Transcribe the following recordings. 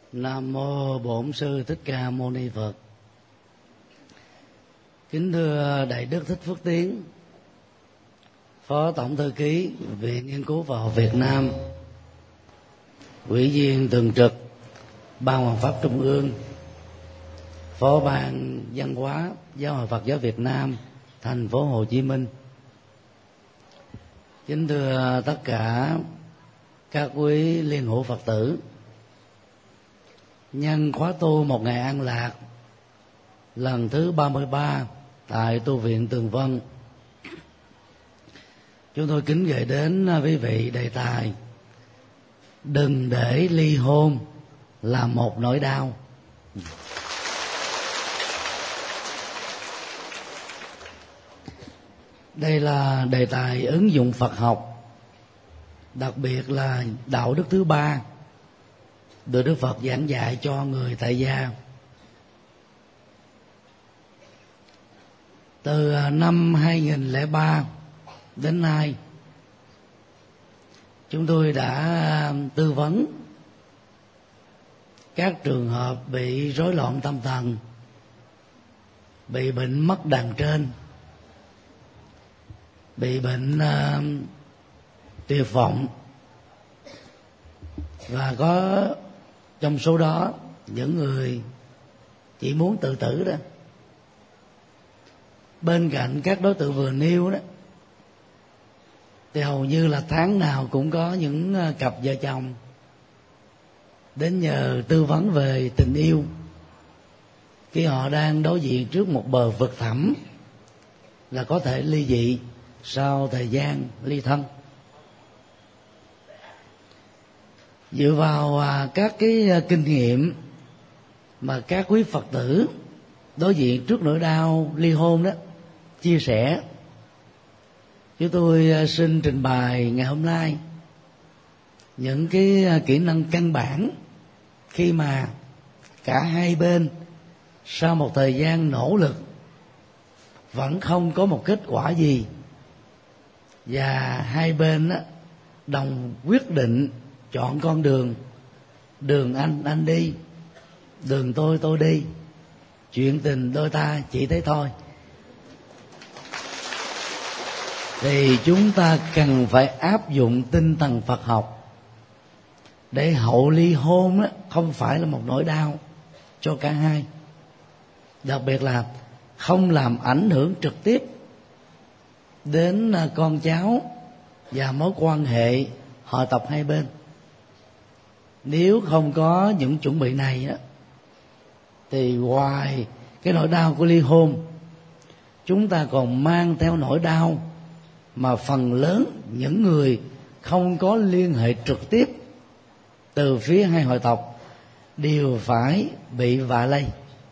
Nam mô Bổn Sư Thích Ca Mâu Ni Phật. Kính thưa Đại Đức Thích Phước Tiến, Phó Tổng Thư ký Viện Nghiên cứu Phật học Việt Nam, Ủy viên thường trực Ban Hoằng pháp Trung ương, Phó Ban Văn hóa Giáo hội Phật giáo Việt Nam, thành phố Hồ Chí Minh. Kính thưa tất cả các quý liên hữu Phật tử, nhân khóa tu một ngày an lạc lần thứ 33 tại tu viện Tường Vân, chúng tôi kính gửi đến quý vị đề tài: đừng để ly hôn là một nỗi đau. Đây là đề tài ứng dụng Phật học, đặc biệt là đạo đức thứ ba được Đức Phật giảng dạy cho người tại gia. Từ năm 2003 đến nay, chúng tôi đã tư vấn các trường hợp bị rối loạn tâm thần, bị bệnh mất đàn trên, bị bệnh tuyệt vọng, và có trong số đó những người chỉ muốn tự tử đó. Bên cạnh các đối tượng vừa nêu đó, thì hầu như là tháng nào cũng có những cặp vợ chồng đến nhờ tư vấn về tình yêu khi họ đang đối diện trước một bờ vực thẳm là có thể ly dị sau thời gian ly thân. Dựa vào các cái kinh nghiệm mà các quý Phật tử đối diện trước nỗi đau ly hôn đó chia sẻ, chúng tôi xin trình bày ngày hôm nay những cái kỹ năng căn bản khi mà cả hai bên sau một thời gian nỗ lực vẫn không có một kết quả gì, và hai bên đồng quyết định chọn con đường anh đi, đường tôi đi, chuyện tình đôi ta chỉ thế thôi. Thì chúng ta cần phải áp dụng tinh thần Phật học để hậu ly hôn không phải là một nỗi đau cho cả hai, đặc biệt là không làm ảnh hưởng trực tiếp đến con cháu và mối quan hệ họ tộc hai bên. Nếu không có những chuẩn bị này thì ngoài cái nỗi đau của ly hôn, chúng ta còn mang theo nỗi đau mà phần lớn những người không có liên hệ trực tiếp từ phía hai hội tộc đều phải bị vạ lây.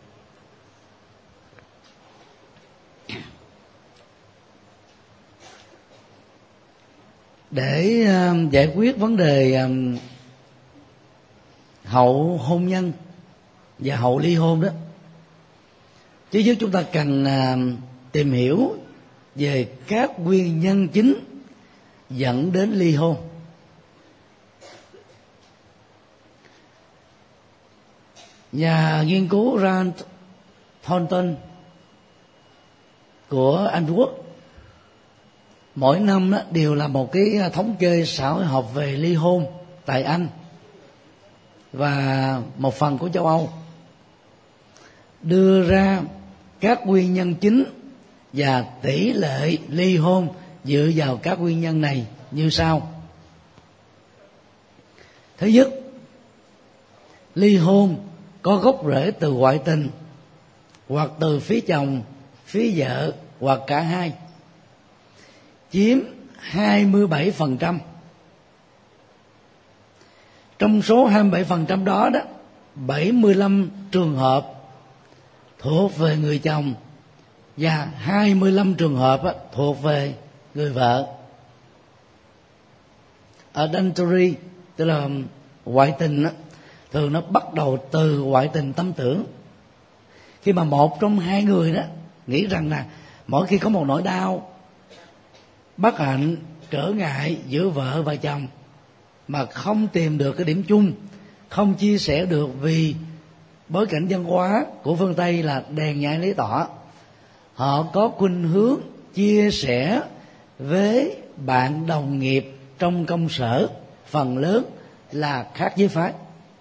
Để giải quyết vấn đề hậu hôn nhân và hậu ly hôn đó, chứ trước chúng ta cần tìm hiểu về các nguyên nhân chính dẫn đến ly hôn. Nhà nghiên cứu Rand Thornton của Anh Quốc mỗi năm đều là một cái thống kê xã hội học về ly hôn tại Anh và một phần của châu Âu, đưa ra các nguyên nhân chính và tỷ lệ ly hôn dựa vào các nguyên nhân này như sau. Thứ nhất, ly hôn có gốc rễ từ ngoại tình, hoặc từ phía chồng, phía vợ, hoặc cả hai, chiếm 27%. Trong số 27% đó 75 trường hợp thuộc về người chồng và 25 trường hợp thuộc về người vợ. Adultery, tức là ngoại tình, thường nó bắt đầu từ ngoại tình tâm tưởng. Khi mà một trong hai người đó nghĩ rằng là mỗi khi có một nỗi đau, bất hạnh, trở ngại giữa vợ và chồng mà không tìm được cái điểm chung không chia sẻ được vì bối cảnh văn hóa của phương Tây là đèn nhại lấy tỏ. Họ có khuynh hướng chia sẻ với bạn đồng nghiệp trong công sở, phần lớn là khác giới phái.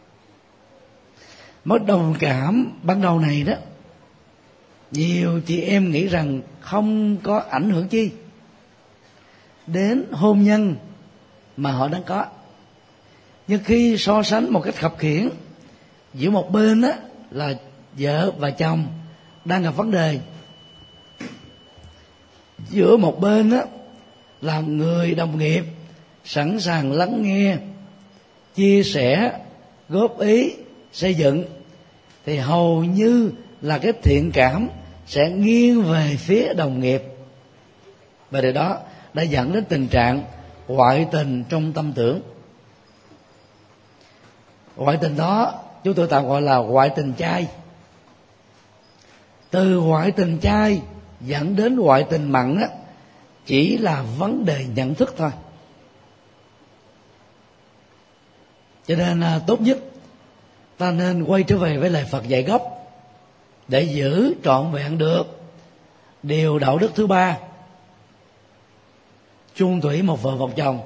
Mối đồng cảm ban đầu này đó, nhiều chị em nghĩ rằng không có ảnh hưởng chi đến hôn nhân mà họ đang có. Nhưng khi so sánh một cách khập khiễng giữa một bên đó là vợ và chồng đang gặp vấn đề, giữa một bên đó là người đồng nghiệp sẵn sàng lắng nghe, chia sẻ, góp ý, xây dựng, thì hầu như là cái thiện cảm sẽ nghiêng về phía đồng nghiệp. Và điều đó đã dẫn đến tình trạng ngoại tình trong tâm tưởng. Ngoại tình đó chúng tôi tạm gọi là ngoại tình chay. Từ ngoại tình chay dẫn đến ngoại tình mặn á, chỉ là vấn đề nhận thức thôi. Cho nên tốt nhất ta nên quay trở về với lời Phật dạy gốc để giữ trọn vẹn được điều đạo đức thứ ba: chung thủy một vợ một chồng.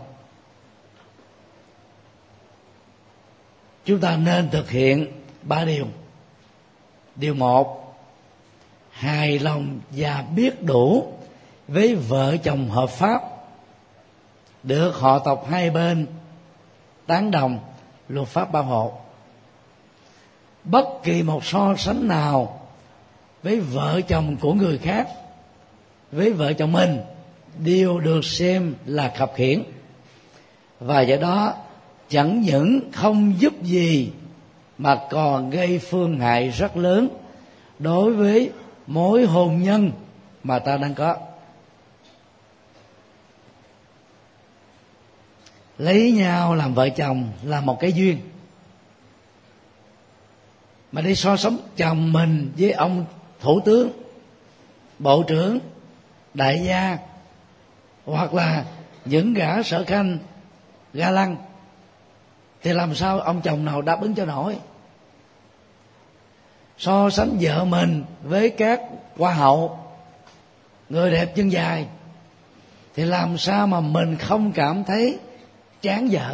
Chúng ta nên thực hiện 3 điều. Điều 1, hài lòng và biết đủ với vợ chồng hợp pháp, được họ tộc hai bên tán đồng, luật pháp bảo hộ. Bất kỳ một so sánh nào với vợ chồng của người khác với vợ chồng mình đều được xem là khập khiễng, và do đó chẳng những không giúp gì mà còn gây phương hại rất lớn đối với mối hôn nhân mà ta đang có. Lấy nhau làm vợ chồng là một cái duyên, mà đi so sánh chồng mình với ông thủ tướng, bộ trưởng, đại gia, hoặc là những gã sở khanh, ga lăng, thì làm sao ông chồng nào đáp ứng cho nổi. So sánh vợ mình với các hoa hậu, người đẹp chân dài, thì làm sao mà mình không cảm thấy chán vợ.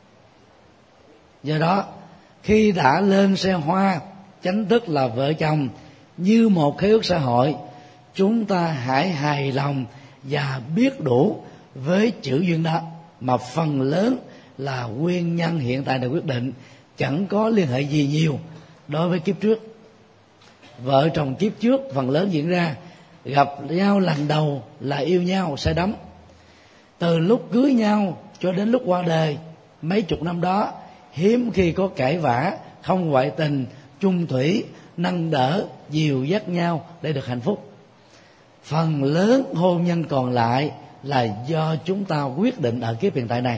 Do đó khi đã lên xe hoa, chính thức là vợ chồng như một khế ước xã hội, chúng ta hãy hài lòng và biết đủ với chữ duyên đó, mà phần lớn là nguyên nhân hiện tại được quyết định, chẳng có liên hệ gì nhiều đối với kiếp trước. Vợ chồng kiếp trước phần lớn diễn ra gặp nhau lần đầu là yêu nhau say đắm, từ lúc cưới nhau cho đến lúc qua đời mấy chục năm đó hiếm khi có cãi vã, không ngoại tình, chung thủy, nâng đỡ, dìu dắt nhau để được hạnh phúc. Phần lớn hôn nhân còn lại là do chúng ta quyết định ở kiếp hiện tại này.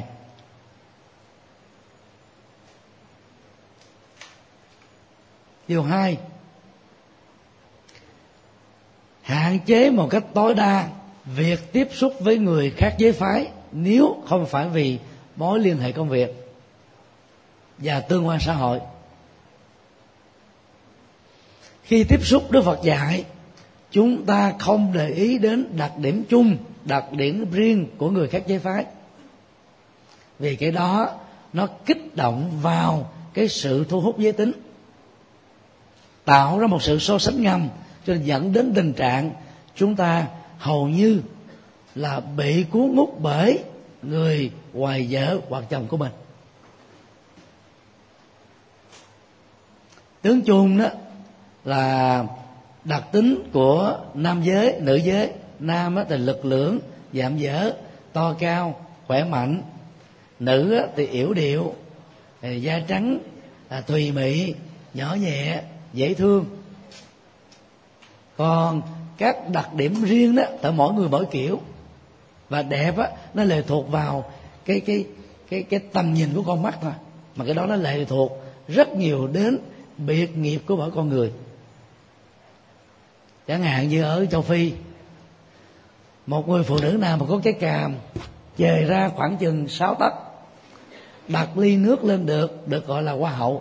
Điều 2, hạn chế một cách tối đa việc tiếp xúc với người khác giới phái nếu không phải vì mối liên hệ công việc và tương quan xã hội. Khi tiếp xúc, Đức Phật dạy chúng ta không để ý đến đặc điểm chung, đặc điểm riêng của người khác giới phái, vì cái đó nó kích động vào cái sự thu hút giới tính, tạo ra một sự so sánh ngầm, cho nên dẫn đến tình trạng chúng ta hầu như là bị cuốn hút bởi người ngoài vợ hoặc chồng của mình. Tướng chung đó là đặc tính của nam giới, nữ giới. Nam thì lực lưỡng, dạm dỡ, to cao, khỏe mạnh. Nữ thì yểu điệu, da trắng, thùy mị, nhỏ nhẹ, dễ thương. Còn các đặc điểm riêng đó tại mỗi người mỗi kiểu, và đẹp á nó lệ thuộc vào cái tầm nhìn của con mắt thôi, mà cái đó nó lệ thuộc rất nhiều đến biệt nghiệp của mỗi con người. Chẳng hạn như ở châu Phi, một người phụ nữ nào mà có cái cằm chề ra khoảng chừng 6 tấc, đặt ly nước lên được gọi là hoa hậu.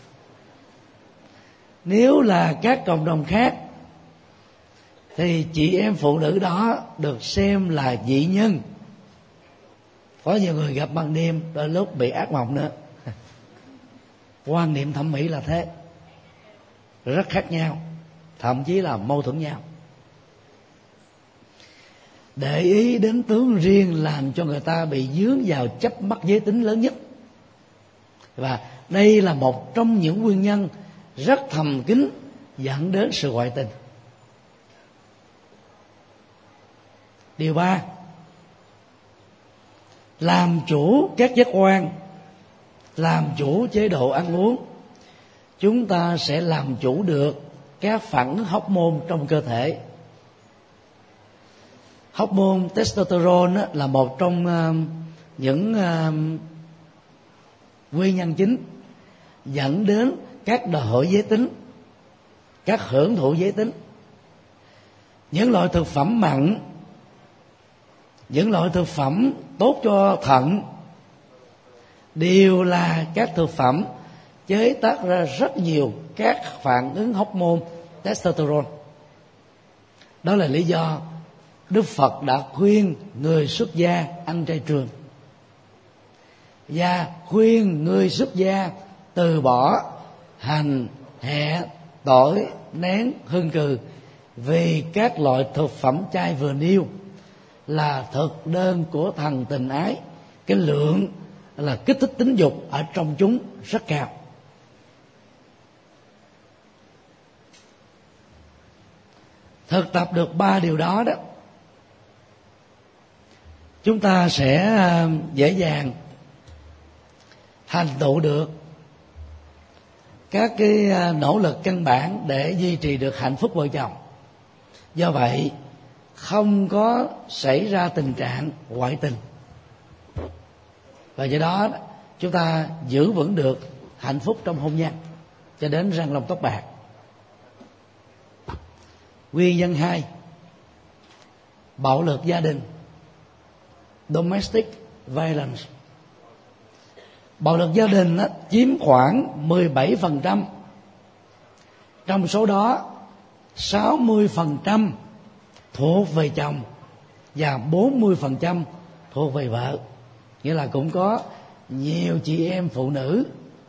Nếu là các cộng đồng khác thì chị em phụ nữ đó được xem là dị nhân. Có nhiều người gặp ban đêm đôi lúc bị ác mộng nữa. Quan niệm thẩm mỹ là thế, rất khác nhau, thậm chí là mâu thuẫn nhau. Để ý đến tướng riêng làm cho người ta bị dướng vào chấp mắc giới tính lớn nhất. Và đây là một trong những nguyên nhân rất thầm kín dẫn đến sự ngoại tình. Điều 3, làm chủ các giác quan, làm chủ chế độ ăn uống, chúng ta sẽ làm chủ được các phản ứng hormone trong cơ thể. Hormone testosterone là một trong những nguyên nhân chính dẫn đến các đòi hỏi giới tính, các hưởng thụ giới tính. Những loại thực phẩm mặn, những loại thực phẩm tốt cho thận đều là các thực phẩm chế tác ra rất nhiều các phản ứng hormone testosterone. Đó là lý do Đức Phật đã khuyên người xuất gia ăn chay trường, và khuyên người xuất gia từ bỏ hành, hẹ, tỏi, nén, hương cừ, vì các loại thực phẩm chay vừa nêu là thực đơn của thần tình ái. Cái lượng là kích thích tính dục ở trong chúng rất cao. Thực tập được 3 điều đó, chúng ta sẽ dễ dàng thành tựu được các cái nỗ lực căn bản để duy trì được hạnh phúc vợ chồng. Do vậy không có xảy ra tình trạng ngoại tình, và do đó chúng ta giữ vững được hạnh phúc trong hôn nhân cho đến răng long tóc bạc. Nguyên nhân 2, bạo lực gia đình, domestic violence. Bạo lực gia đình chiếm khoảng 17%. Trong số đó 60% thuộc về chồng và 40% thuộc về vợ. Nghĩa là cũng có nhiều chị em phụ nữ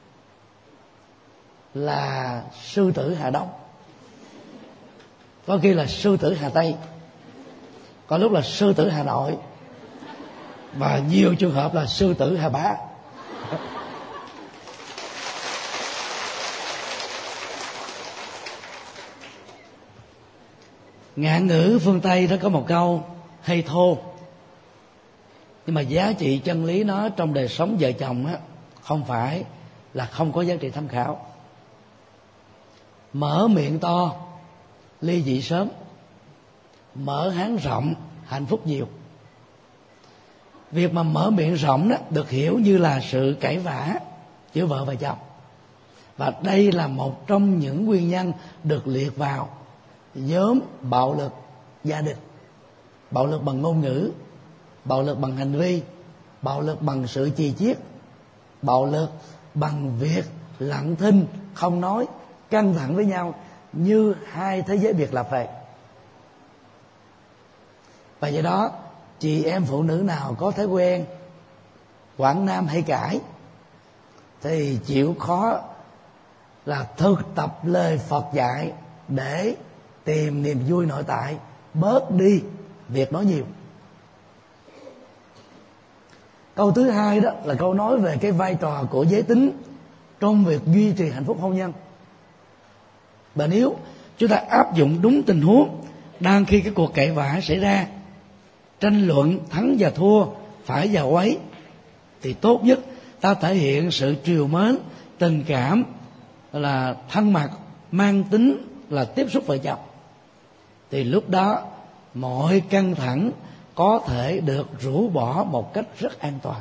là sư tử Hà Đông, có khi là sư tử Hà Tây, có lúc là sư tử Hà Nội, và nhiều trường hợp là sư tử Hà Bá. Ngạn ngữ phương Tây nó có một câu hay thô, nhưng mà giá trị chân lý nó trong đời sống vợ chồng không phải là không có giá trị tham khảo. Mở miệng to, ly dị sớm; mở háng rộng, hạnh phúc nhiều. Việc mà mở miệng rộng đó được hiểu như là sự cãi vã giữa vợ và chồng, và đây là một trong những nguyên nhân được liệt vào nhóm bạo lực gia đình. Bạo lực bằng ngôn ngữ, bạo lực bằng hành vi, bạo lực bằng sự chì chiết, bạo lực bằng việc lặng thinh không nói, căng thẳng với nhau như hai thế giới biệt lập vậy. Và do đó chị em phụ nữ nào có thói quen quảng nam hay cãi thì chịu khó là thực tập lời Phật dạy để tìm niềm vui nội tại, bớt đi việc nói nhiều. Câu thứ 2 đó là câu nói về cái vai trò của giới tính trong việc duy trì hạnh phúc hôn nhân. Và nếu chúng ta áp dụng đúng tình huống đang khi cái cuộc cãi vã xảy ra, tranh luận thắng và thua, phải và quấy, thì tốt nhất ta thể hiện sự trìu mến, tình cảm là thân mật, mang tính là tiếp xúc vợ chồng, thì lúc đó mọi căng thẳng có thể được rũ bỏ một cách rất an toàn.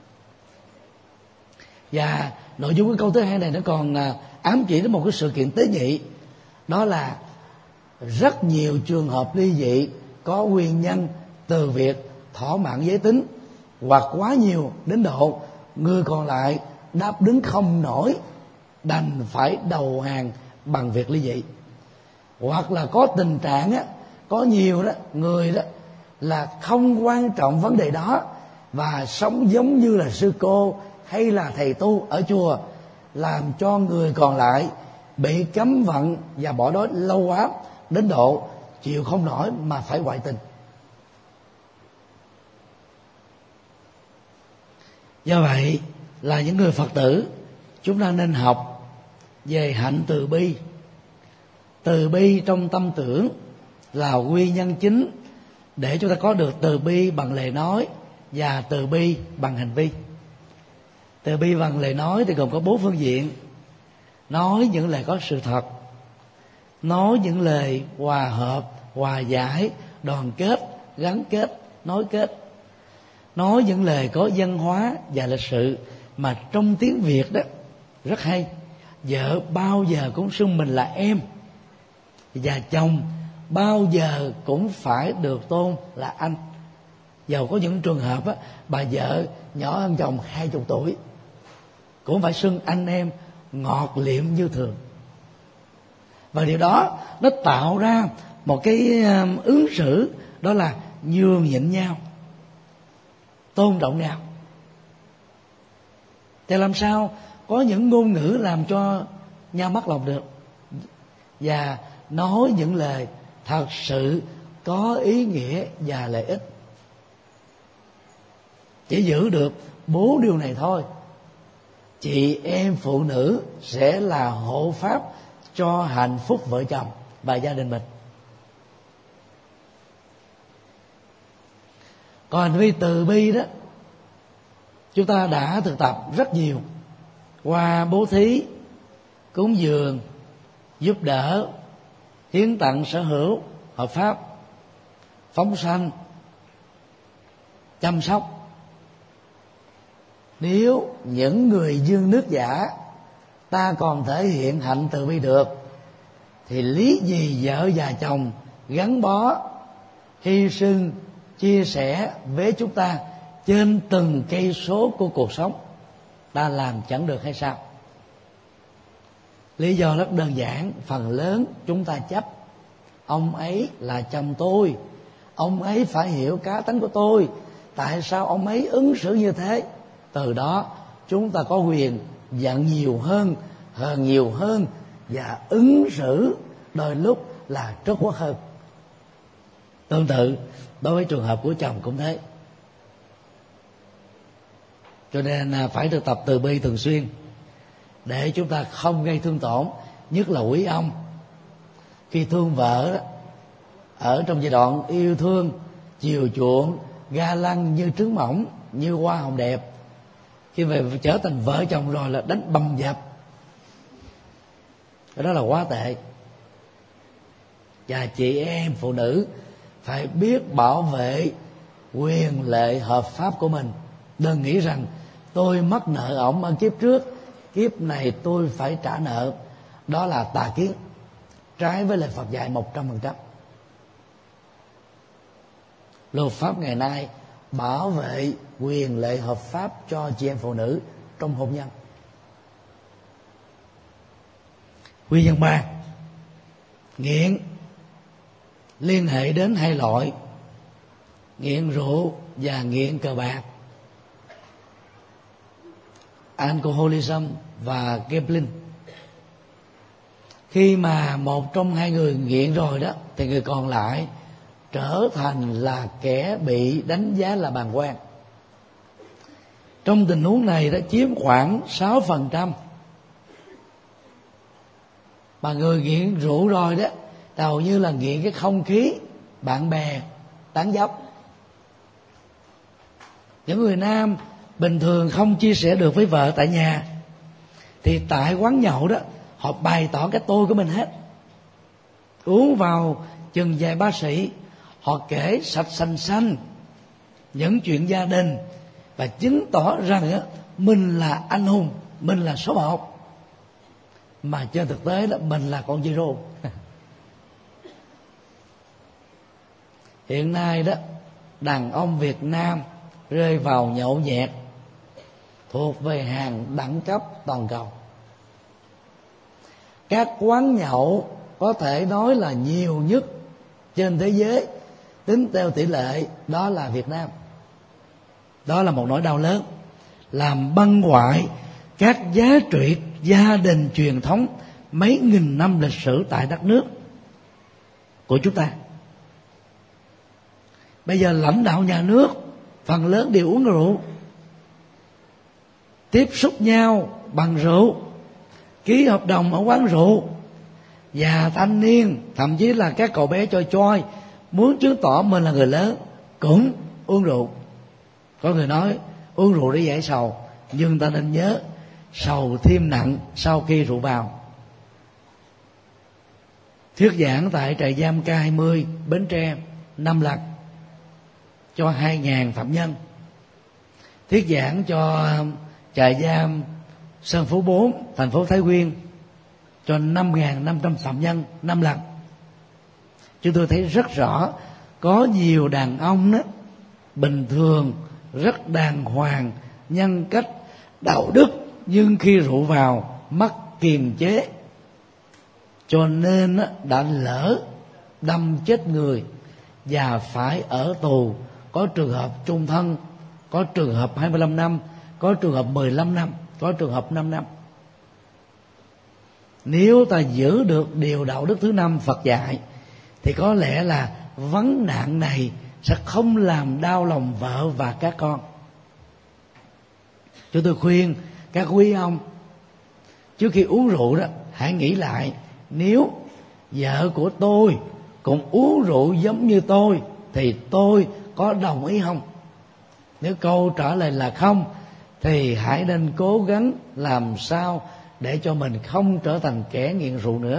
Và nội dung của câu thứ 2 này nó còn ám chỉ đến một cái sự kiện tế nhị, đó là rất nhiều trường hợp ly dị có nguyên nhân từ việc thỏa mãn giới tính, hoặc quá nhiều đến độ người còn lại đáp đứng không nổi, đành phải đầu hàng bằng việc ly dị. Hoặc là có tình trạng á, có nhiều đó người đó là không quan trọng vấn đề đó và sống giống như là sư cô hay là thầy tu ở chùa, làm cho người còn lại bị cấm vận và bỏ đói lâu quá đến độ chịu không nổi mà phải ngoại tình. Do vậy là những người Phật tử, chúng ta nên học về hạnh từ bi. Từ bi trong tâm tưởng là nguyên nhân chính để chúng ta có được từ bi bằng lời nói và từ bi bằng hành vi. Từ bi bằng lời nói thì gồm có 4 phương diện: nói những lời có sự thật, nói những lời hòa hợp, hòa giải, đoàn kết, gắn kết, nối kết, nói những lời có văn hóa và lịch sự. Mà trong tiếng Việt đó rất hay, vợ bao giờ cũng xưng mình là em, và chồng bao giờ cũng phải được tôn là anh. Dầu có những trường hợp á, bà vợ nhỏ hơn chồng 20 tuổi cũng phải xưng anh em, ngọt liệm như thường. Và điều đó nó tạo ra một cái ứng xử, đó là nhường nhịn nhau, tôn trọng nhau. Thì làm sao có những ngôn ngữ làm cho nhau mất lòng được, và nói những lời thật sự có ý nghĩa và lợi ích. Chỉ giữ được 4 điều này thôi, chị em phụ nữ sẽ là hộ pháp cho hạnh phúc vợ chồng và gia đình mình. Còn hành vi từ bi đó, chúng ta đã thực tập rất nhiều qua bố thí, cúng dường, giúp đỡ, hiến tặng sở hữu hợp pháp, phóng sanh, chăm sóc. Nếu những người dương nước giả ta còn thể hiện hạnh từ bi được, thì lý gì vợ và chồng gắn bó, hy sinh, chia sẻ với chúng ta trên từng cây số của cuộc sống ta làm chẳng được hay sao? Lý do rất đơn giản, phần lớn chúng ta chấp ông ấy là chồng tôi, ông ấy phải hiểu cá tánh của tôi, tại sao ông ấy ứng xử như thế. Từ đó chúng ta có quyền giận nhiều hơn, hờn nhiều hơn, và ứng xử đôi lúc là trớt quất hơn. Tương tự đối với trường hợp của chồng cũng thế. Cho nên phải thực tập từ bi thường xuyên để chúng ta không gây thương tổn. Nhất là quý ông, khi thương vợ đó, ở trong giai đoạn yêu thương, chiều chuộng, ga lăng như trứng mỏng, như hoa hồng đẹp, khi về trở thành vợ chồng rồi là đánh bầm dập, cái đó là quá tệ. Và chị em phụ nữ phải biết bảo vệ quyền lợi hợp pháp của mình. Đừng nghĩ rằng tôi mắc nợ ổng ở kiếp trước, kiếp này tôi phải trả nợ. Đó là tà kiến, trái với lời Phật dạy 100%. Luật pháp ngày nay bảo vệ quyền lợi hợp pháp cho chị em phụ nữ trong hôn nhân. Nguyên nhân 3, nghiện liên hệ đến 2 loại: nghiện rượu và nghiện cờ bạc, alcoholism và gambling. Khi mà một trong 2 người nghiện rồi đó, thì người còn lại trở thành là kẻ bị đánh giá là bàng quan. Trong tình huống này đã chiếm khoảng 6%. Mà người nghiện rượu rồi đó, hầu như là nghiện cái không khí bạn bè tán dóc. Những người nam bình thường không chia sẻ được với vợ tại nhà, thì tại quán nhậu đó họ bày tỏ cái tôi của mình hết. Uống vào chừng vài ba sĩ, họ kể sạch sành xanh những chuyện gia đình và chứng tỏ rằng mình là anh hùng, mình là số 1, mà trên thực tế là mình là con zero. Hiện nay đó, đàn ông Việt Nam rơi vào nhậu nhẹt, thuộc về hàng đẳng cấp toàn cầu. Các quán nhậu có thể nói là nhiều nhất trên thế giới tính theo tỷ lệ, đó là Việt Nam. Đó là một nỗi đau lớn, làm băng hoại các giá trị gia đình truyền thống mấy nghìn năm lịch sử tại đất nước của chúng ta. Bây giờ lãnh đạo nhà nước phần lớn đều uống rượu, tiếp xúc nhau bằng rượu, ký hợp đồng ở quán rượu. Và thanh niên, thậm chí là các cậu bé choi choi, muốn chứng tỏ mình là người lớn cũng uống rượu. Có người nói uống rượu để giải sầu, nhưng ta nên nhớ sầu thêm nặng sau khi rượu vào. Thuyết giảng tại trại giam K20 Bến Tre 5 lần cho 2.000 phạm nhân. Thuyết giảng cho trại giam Sơn Phú 4 thành phố Thái Nguyên cho 5.500 phạm nhân 5 lần. Chúng tôi thấy rất rõ có nhiều đàn ông đó bình thường rất đàng hoàng, nhân cách, đạo đức, nhưng khi rượu vào mất kiềm chế, cho nên đã lỡ đâm chết người và phải ở tù. Có trường hợp chung thân, có trường hợp 25 năm, có trường hợp 15 năm, có trường hợp 5 năm. Nếu ta giữ được điều đạo đức thứ 5 Phật dạy thì có lẽ là vấn nạn này sẽ không làm đau lòng vợ và các con. Chúng tôi khuyên các quý ông, trước khi uống rượu đó, hãy nghĩ lại, nếu vợ của tôi cũng uống rượu giống như tôi thì tôi có đồng ý không? Nếu câu trả lời là không, thì hãy nên cố gắng làm sao để cho mình không trở thành kẻ nghiện rượu nữa.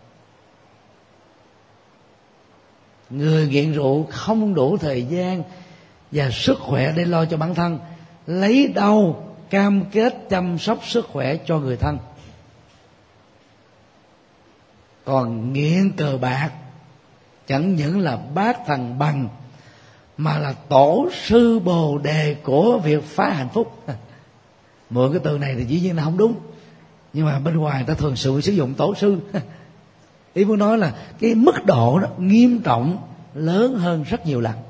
Người nghiện rượu không đủ thời gian và sức khỏe để lo cho bản thân, lấy đâu cam kết chăm sóc sức khỏe cho người thân? Còn nghiện cờ bạc chẳng những là bát thằng bằng, mà là tổ sư bồ đề của việc phá hạnh phúc. Mượn cái từ này thì dĩ nhiên là không đúng, nhưng mà bên ngoài ta thường sử dụng tổ sư. Ý muốn nói là cái mức độ đó nghiêm trọng lớn hơn rất nhiều lần.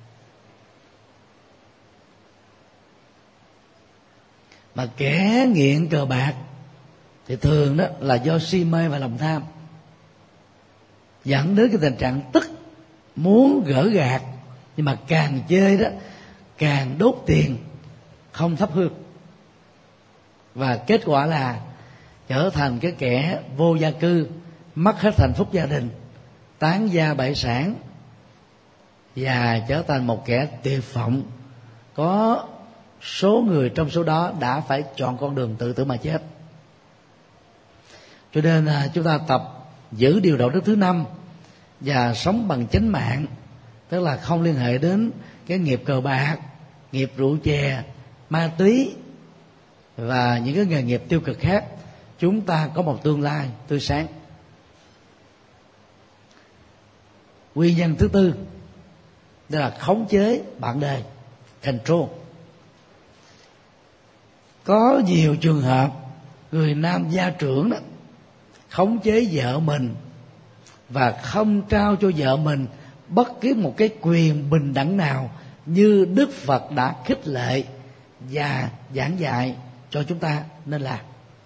Mà kẻ nghiện cờ bạc thì thường đó là do si mê và lòng tham, dẫn đến cái tình trạng tức, muốn gỡ gạc, nhưng mà càng chơi đó càng đốt tiền, không thắp hương, và kết quả là trở thành cái kẻ vô gia cư, mất hết hạnh phúc gia đình, tán gia bại sản, và trở thành một kẻ tuyệt vọng. Có số người trong số đó đã phải chọn con đường tự tử mà chết. Cho nên chúng ta tập giữ điều đạo đức thứ 5 và sống bằng chánh mạng, tức là không liên hệ đến cái nghiệp cờ bạc, nghiệp rượu chè, ma túy và những cái nghề nghiệp tiêu cực khác. Chúng ta có một tương lai tươi sáng. Nguyên nhân thứ 4 đó là khống chế bạn đời, control. Có nhiều trường hợp người nam gia trưởng đó khống chế vợ mình và không trao cho vợ mình bất cứ một cái quyền bình đẳng nào như Đức Phật đã khích lệ và giảng dạy cho chúng ta nên làm.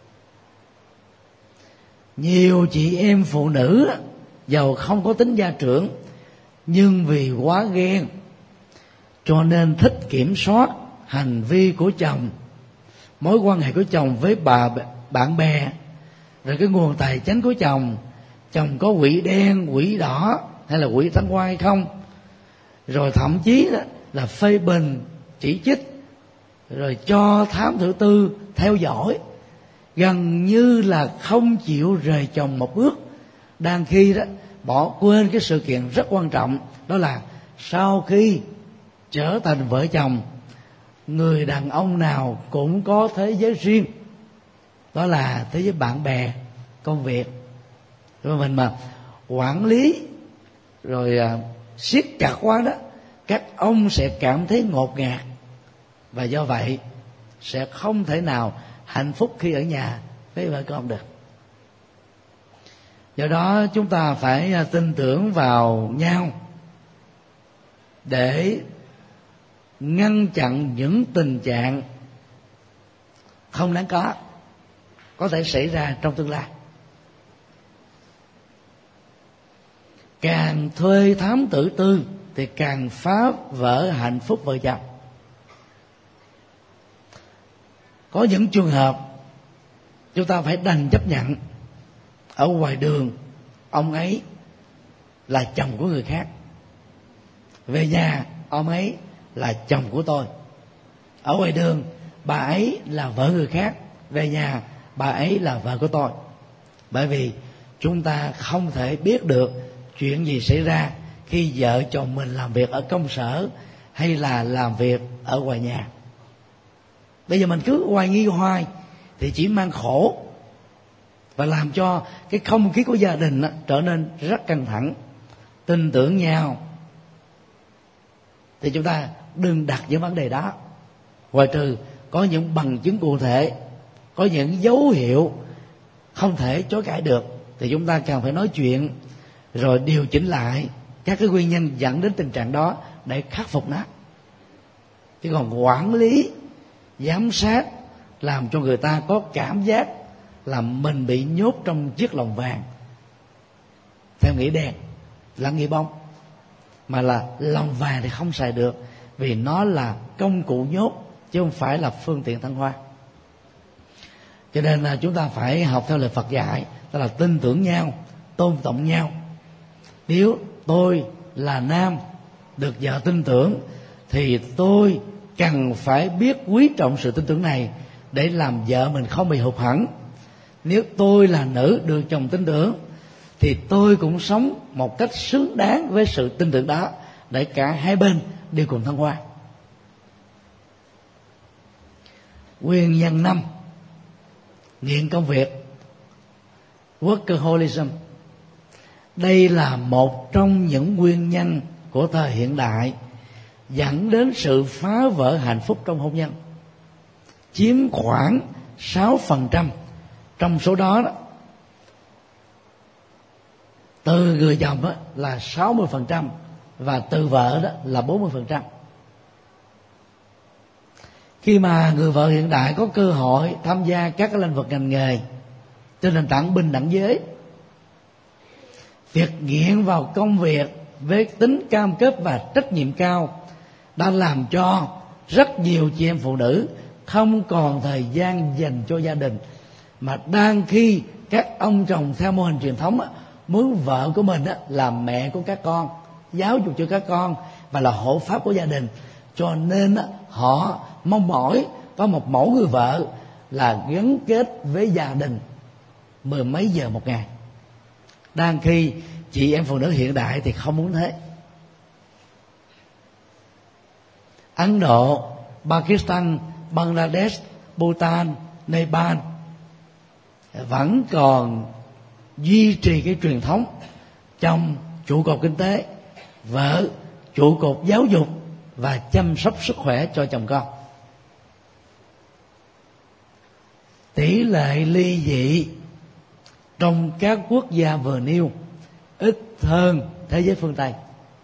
Nhiều chị em phụ nữ dầu không có tính gia trưởng, nhưng vì quá ghen cho nên thích kiểm soát hành vi của chồng, mối quan hệ của chồng với bạn bè, rồi cái nguồn tài chính của chồng có quỹ đen, quỹ đỏ hay là quỹ thăng hoa hay không, rồi thậm chí là phê bình, chỉ trích, rồi cho thám tử tư theo dõi, gần như là không chịu rời chồng một bước, đang khi đó bỏ quên cái sự kiện rất quan trọng, đó là sau khi trở thành vợ chồng, người đàn ông nào cũng có thế giới riêng, đó là thế giới bạn bè, công việc. Rồi mình mà quản lý rồi siết chặt quá đó, các ông sẽ cảm thấy ngột ngạt, và do vậy sẽ không thể nào hạnh phúc khi ở nhà với vợ con được. Do đó chúng ta phải tin tưởng vào nhau để ngăn chặn những tình trạng không đáng có thể xảy ra trong tương lai. Càng thuê thám tử tư thì càng phá vỡ hạnh phúc vợ chồng. Có những trường hợp chúng ta phải đành chấp nhận. Ở ngoài đường ông ấy là chồng của người khác, về nhà ông ấy là chồng của tôi. Ở ngoài đường bà ấy là vợ người khác, về nhà bà ấy là vợ của tôi. Bởi vì chúng ta không thể biết được chuyện gì xảy ra khi vợ chồng mình làm việc ở công sở hay là làm việc ở ngoài nhà. Bây giờ mình cứ hoài nghi hoài thì chỉ mang khổ và làm cho cái không khí của gia đình trở nên rất căng thẳng. Tin tưởng nhau thì chúng ta đừng đặt những vấn đề đó, ngoài trừ có những bằng chứng cụ thể, có những dấu hiệu không thể chối cãi được, thì chúng ta cần phải nói chuyện rồi điều chỉnh lại các cái nguyên nhân dẫn đến tình trạng đó để khắc phục nó. Chứ còn quản lý, giám sát làm cho người ta có cảm giác là mình bị nhốt trong chiếc lồng vàng theo nghĩa đen là nghĩa bông, mà là lồng vàng thì không xài được, vì nó là công cụ nhốt chứ không phải là phương tiện thăng hoa. Cho nên là chúng ta phải học theo lời Phật dạy, đó là tin tưởng nhau, tôn trọng nhau. Nếu tôi là nam được vợ tin tưởng thì tôi cần phải biết quý trọng sự tin tưởng này để làm vợ mình không bị hụt hẫng. Nếu tôi là nữ được chồng tin tưởng thì tôi cũng sống một cách xứng đáng với sự tin tưởng đó, để cả hai bên đều cùng thăng hoa. Nguyên nhân 5: nghiện công việc, workaholism. Đây là một trong những nguyên nhân của thời hiện đại dẫn đến sự phá vỡ hạnh phúc trong hôn nhân. Chiếm khoảng 6%. Trong số đó, từ người chồng là 60% và từ vợ đó là 40%. Khi mà người vợ hiện đại có cơ hội tham gia các lĩnh vực ngành nghề trên nền tảng bình đẳng giới, việc nghiện vào công việc với tính cam kết và trách nhiệm cao đã làm cho rất nhiều chị em phụ nữ không còn thời gian dành cho gia đình, mà đang khi các ông chồng theo mô hình truyền thống muốn vợ của mình là mẹ của các con, giáo dục cho các con và là hộ pháp của gia đình, cho nên họ mong mỏi có một mẫu người vợ là gắn kết với gia đình mười mấy giờ một ngày. Đang khi chị em phụ nữ hiện đại thì không muốn thế. Ấn Độ, Pakistan, Bangladesh, Bhutan, Nepal vẫn còn duy trì cái truyền thống chồng trụ cột kinh tế, vợ trụ cột giáo dục và chăm sóc sức khỏe cho chồng con. Tỷ lệ ly dị trong các quốc gia vừa nêu ít hơn thế giới phương Tây.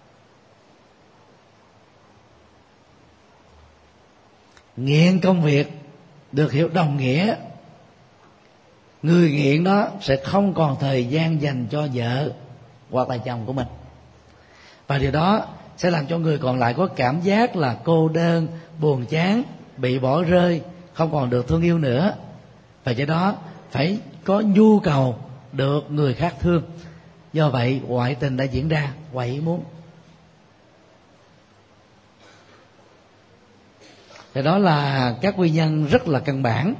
Nghiện công việc được hiểu đồng nghĩa người nghiện đó sẽ không còn thời gian dành cho vợ hoặc là chồng của mình, và điều đó sẽ làm cho người còn lại có cảm giác là cô đơn, buồn chán, bị bỏ rơi, không còn được thương yêu nữa, và do đó phải có nhu cầu được người khác thương. Do vậy ngoại tình đã diễn ra ngoài ý muốn. Thì đó là các nguyên nhân rất là căn bản,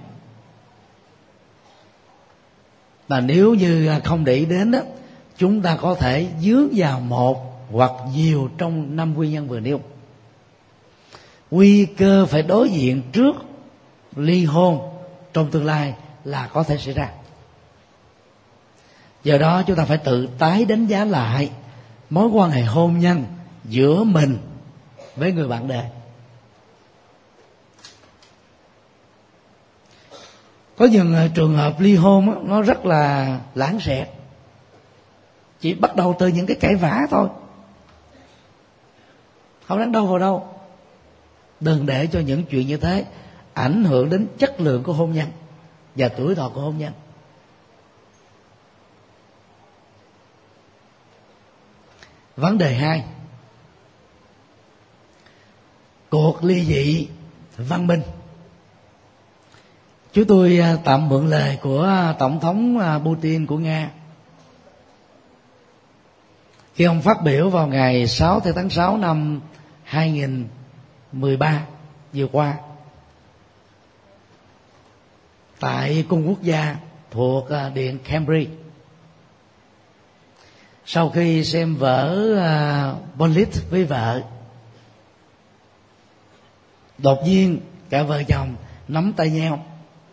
và nếu như không để ý đến đó, chúng ta có thể dướng vào một hoặc nhiều trong 5 nguyên nhân vừa nêu. Nguy cơ phải đối diện trước ly hôn trong tương lai là có thể xảy ra. Do đó chúng ta phải tự tái đánh giá lại mối quan hệ hôn nhân giữa mình với người bạn đời. Có những trường hợp ly hôn đó, nó rất là lãng xẹt, chỉ bắt đầu từ những cái cãi vã thôi, không đáng đâu vào đâu. Đừng để cho những chuyện như thế ảnh hưởng đến chất lượng của hôn nhân và tuổi thọ của hôn nhân. Vấn đề 2, cuộc ly dị văn minh. Chúng tôi tạm mượn lời của Tổng thống Putin của Nga khi ông phát biểu vào ngày 6 tháng 6 năm 2013 vừa qua tại cung quốc gia thuộc điện Cambridge. Sau khi xem vở Bollywood với vợ, đột nhiên cả vợ chồng nắm tay nhau.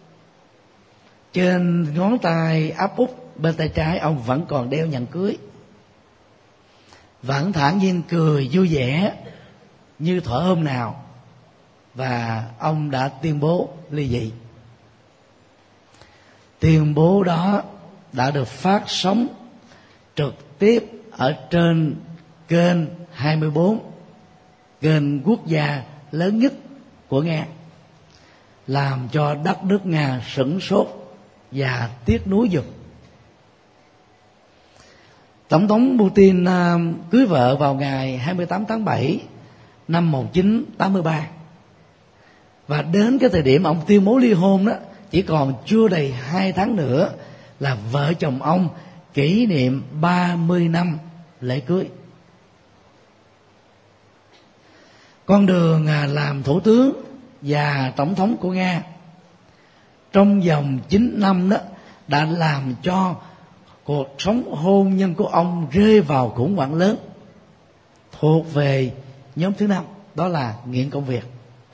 Trên ngón tay áp út bên tay trái ông vẫn còn đeo nhẫn cưới, vẫn thản nhiên cười vui vẻ như thuở hôm nào, và ông đã tuyên bố ly dị. Tuyên bố đó đã được phát sóng trực tiếp ở trên kênh 24, kênh quốc gia lớn nhất của Nga, làm cho đất nước Nga sửng sốt và tiếc nuối giùm. Tổng thống Putin cưới vợ vào ngày 28 tháng 7 năm 1983, và đến cái thời điểm ông tuyên bố ly hôn đó, chỉ còn chưa đầy 2 tháng nữa là vợ chồng ông kỷ niệm 30 năm lễ cưới. Con đường làm thủ tướng và tổng thống của Nga trong vòng 9 năm đó đã làm cho cuộc sống hôn nhân của ông rơi vào khủng hoảng lớn thuộc về nhóm thứ 5, đó là nghiện công việc.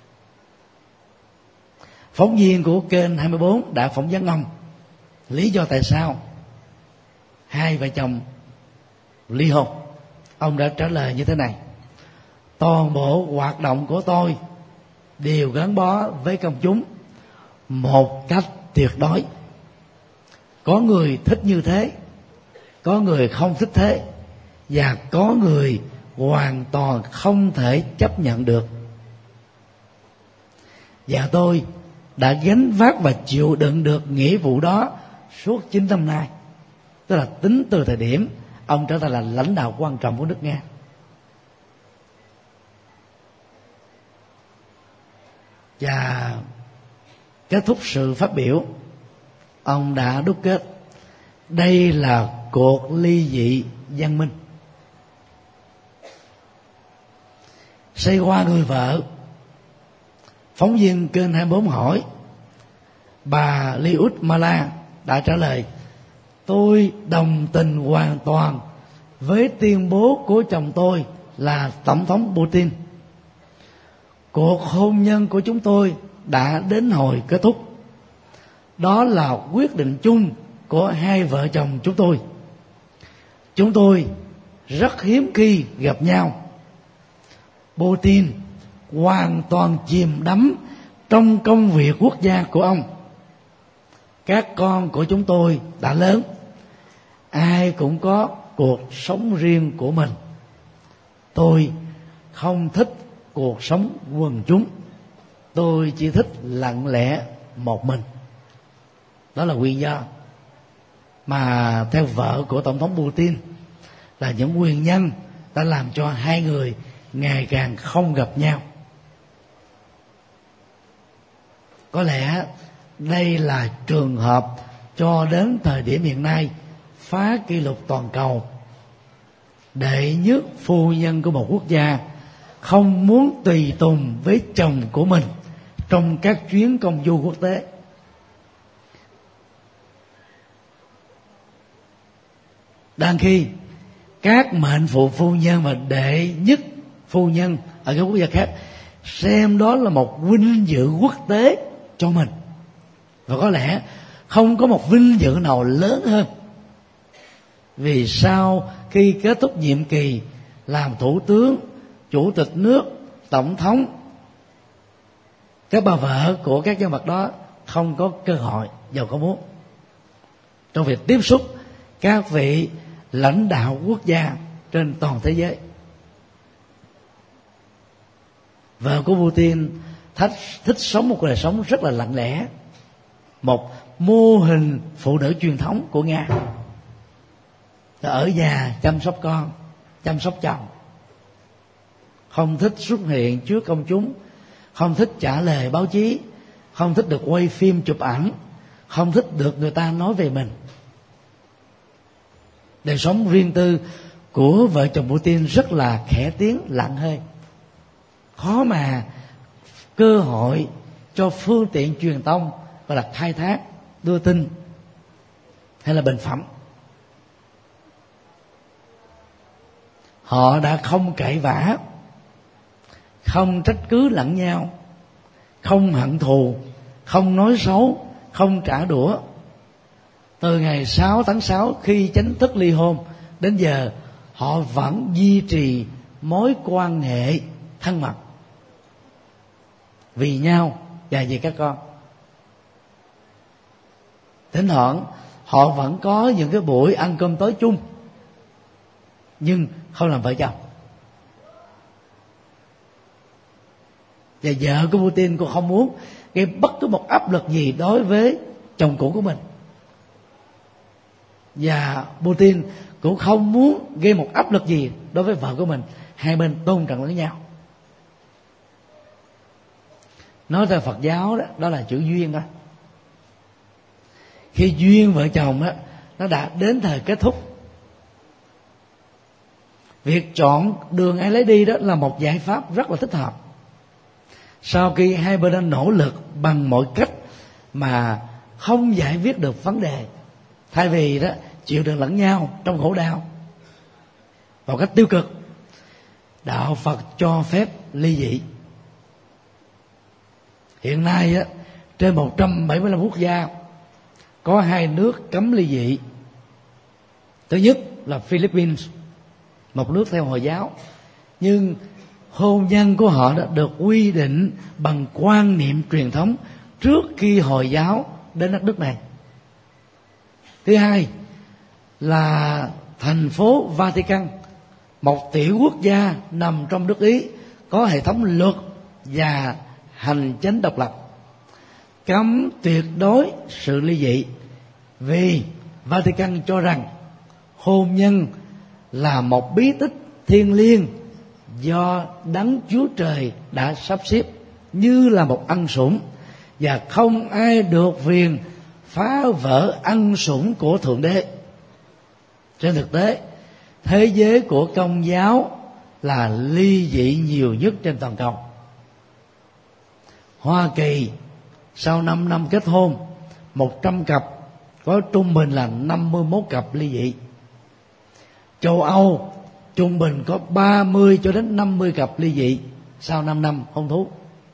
Phóng viên của kênh 24 đã phỏng vấn ông lý do tại sao hai vợ chồng ly hôn. Ông đã trả lời như thế này: toàn bộ hoạt động của tôi đều gắn bó với công chúng một cách tuyệt đối. Có người thích như thế, có người không thích thế, và có người hoàn toàn không thể chấp nhận được. Và tôi đã gánh vác và chịu đựng được nghĩa vụ đó suốt 9 năm nay, tức là tính từ thời điểm ông trở thành là lãnh đạo quan trọng của nước Nga. Và kết thúc sự phát biểu, ông đã đúc kết: đây là cuộc ly dị văn minh. Xoay qua người vợ, phóng viên kênh 24 hỏi: bà Lyudmila đã trả lời: tôi đồng tình hoàn toàn với tuyên bố của chồng tôi là Tổng thống Putin. Cuộc hôn nhân của chúng tôi đã đến hồi kết thúc. Đó là quyết định chung của hai vợ chồng chúng tôi. Chúng tôi rất hiếm khi gặp nhau. Putin hoàn toàn chìm đắm trong công việc quốc gia của ông. Các con của chúng tôi đã lớn, ai cũng có cuộc sống riêng của mình. Tôi không thích cuộc sống quần chúng, tôi chỉ thích lặng lẽ một mình. Đó là nguyên do mà theo vợ của Tổng thống Putin là những nguyên nhân đã làm cho hai người ngày càng không gặp nhau. Có lẽ đây là trường hợp cho đến thời điểm hiện nay phá kỷ lục toàn cầu. Đệ nhất phu nhân của một quốc gia không muốn tùy tùng với chồng của mình trong các chuyến công du quốc tế. Đang khi các mệnh phụ phu nhân và đệ nhất phu nhân ở các quốc gia khác xem đó là một vinh dự quốc tế cho mình, và có lẽ không có một vinh dự nào lớn hơn. Vì sau khi kết thúc nhiệm kỳ làm thủ tướng, chủ tịch nước, tổng thống, các bà vợ của các nhân vật đó không có cơ hội giàu có muốn, trong việc tiếp xúc các vị lãnh đạo quốc gia trên toàn thế giới. Vợ của Putin thích sống một đời sống rất là lặng lẽ, một mô hình phụ nữ truyền thống của Nga, ở nhà chăm sóc con, chăm sóc chồng, không thích xuất hiện trước công chúng, không thích trả lời báo chí, không thích được quay phim chụp ảnh, không thích được người ta nói về mình. Đời sống riêng tư của vợ chồng Putin rất là khẽ tiếng, lặng hơi, khó mà cơ hội cho phương tiện truyền thông gọi là khai thác, đưa tin hay là bình phẩm. Họ đã không cãi vã, không trách cứ lẫn nhau, không hận thù, không nói xấu, không trả đũa. Từ ngày 6 tháng 6 khi chính thức ly hôn đến giờ, họ vẫn duy trì mối quan hệ thân mật vì nhau và vì các con. Thỉnh thoảng họ vẫn có những cái buổi ăn cơm tối chung, nhưng không làm vợ chồng. Và vợ của Putin cũng không muốn gây bất cứ một áp lực gì đối với chồng cũ của mình, và Putin cũng không muốn gây một áp lực gì đối với vợ của mình. Hai bên tôn trọng lẫn nhau. Nói theo Phật giáo đó, đó là chữ duyên đó. Khi duyên vợ chồng đó, nó đã đến thời kết thúc, việc chọn đường ai lấy đi đó là một giải pháp rất là thích hợp. Sau khi hai bên đã nỗ lực bằng mọi cách mà không giải quyết được vấn đề, thay vì đó chịu đựng lẫn nhau trong khổ đau một cách tiêu cực, đạo Phật cho phép ly dị. Hiện nay á, trên 175 quốc gia có 2 nước cấm ly dị. Thứ nhất là Philippines, một nước theo Hồi giáo, nhưng hôn nhân của họ đã được quy định bằng quan niệm truyền thống trước khi Hồi giáo đến đất nước này. Thứ hai là thành phố Vatican, một tiểu quốc gia nằm trong nước Ý, có hệ thống luật và hành chính độc lập, cấm tuyệt đối sự ly dị, vì Vatican cho rằng hôn nhân là một bí tích thiêng liêng do Đấng Chúa Trời đã sắp xếp như là một ân sủng, và không ai được quyền phá vỡ ân sủng của Thượng Đế. Trên thực tế, thế giới của Công giáo là ly dị nhiều nhất trên toàn cầu. Hoa Kỳ sau 5 năm kết hôn, 100 cặp có trung bình là 51 cặp ly dị. Châu Âu trung bình có 30 cho đến 50 cặp ly dị sau 5 năm hôn thú.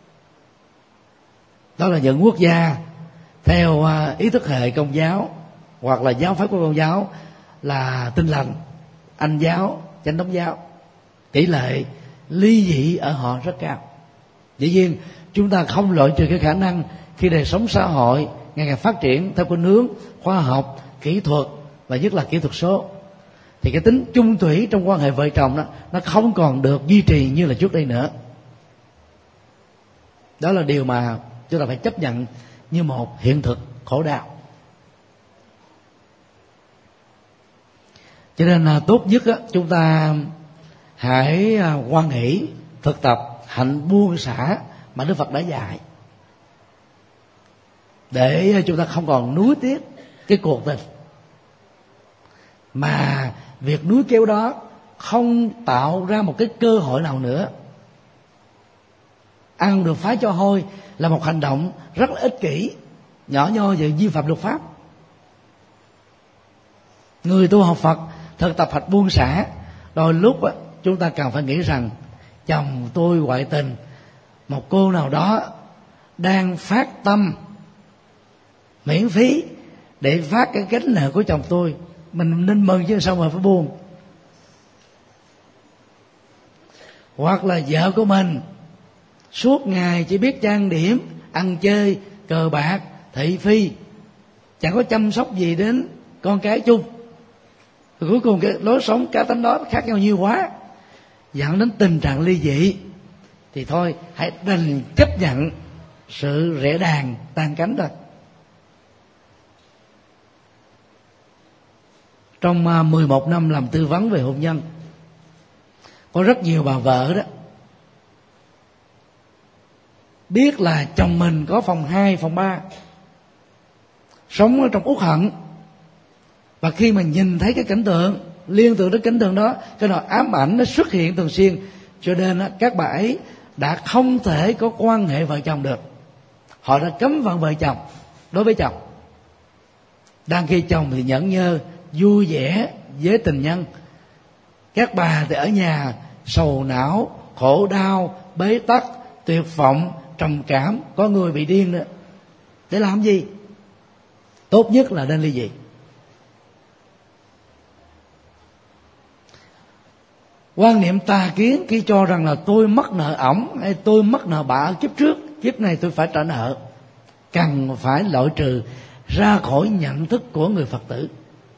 Đó là những quốc gia theo ý thức hệ Công giáo hoặc là giáo pháp của Công giáo là Tin lành, Anh giáo, Chánh thống giáo. Tỷ lệ ly dị ở họ rất cao. Dĩ nhiên chúng ta không loại trừ cái khả năng khi đời sống xã hội ngày càng phát triển theo khuynh hướng khoa học, kỹ thuật và nhất là kỹ thuật số, thì cái tính chung thủy trong quan hệ vợ chồng đó, nó không còn được duy trì như là trước đây nữa. Đó là điều mà chúng ta phải chấp nhận như một hiện thực khổ đau. Cho nên là tốt nhất chúng ta hãy hoan hỷ thực tập hạnh buông xả mà Đức Phật đã dạy, để chúng ta không còn nuối tiếc cái cuộc tình, mà việc nuối kéo đó không tạo ra một cái cơ hội nào nữa. Ăn được phái cho hôi là một hành động rất là ích kỷ, nhỏ nhoi và vi phạm luật pháp. Người tu học Phật thực tập hạnh buông xả, đôi lúc chúng ta cần phải nghĩ rằng chồng tôi ngoại tình, một cô nào đó đang phát tâm miễn phí để phát cái gánh nợ của chồng tôi, mình nên mừng chứ sao mà phải buồn. Hoặc là vợ của mình suốt ngày chỉ biết trang điểm, ăn chơi, cờ bạc, thị phi, chẳng có chăm sóc gì đến con cái chung. Rồi cuối cùng cái lối sống cá tính đó khác nhau nhiều quá, dẫn đến tình trạng ly dị, thì thôi hãy đành chấp nhận sự rẽ đàn tan cánh thôi. Trong 11 năm làm tư vấn về hôn nhân, có rất nhiều bà vợ đó biết là chồng mình có phòng 2, phòng 3, sống ở trong uất hận, và khi mà nhìn thấy cái cảnh tượng, liên tưởng đến cảnh tượng đó, cái nỗi ám ảnh nó xuất hiện thường xuyên, cho nên các bà ấy đã không thể có quan hệ vợ chồng được. Họ đã cấm vận vợ chồng đối với chồng, đang khi chồng thì nhẫn nhơ vui vẻ với tình nhân, các bà thì ở nhà sầu não, khổ đau, bế tắc, tuyệt vọng, trầm cảm, có người bị điên nữa. Để làm gì? Tốt nhất là nên ly dị. Quan niệm tà kiến khi cho rằng là tôi mắc nợ ổng hay tôi mắc nợ bà ở kiếp trước, kiếp này tôi phải trả nợ, cần phải loại trừ ra khỏi nhận thức của người Phật tử.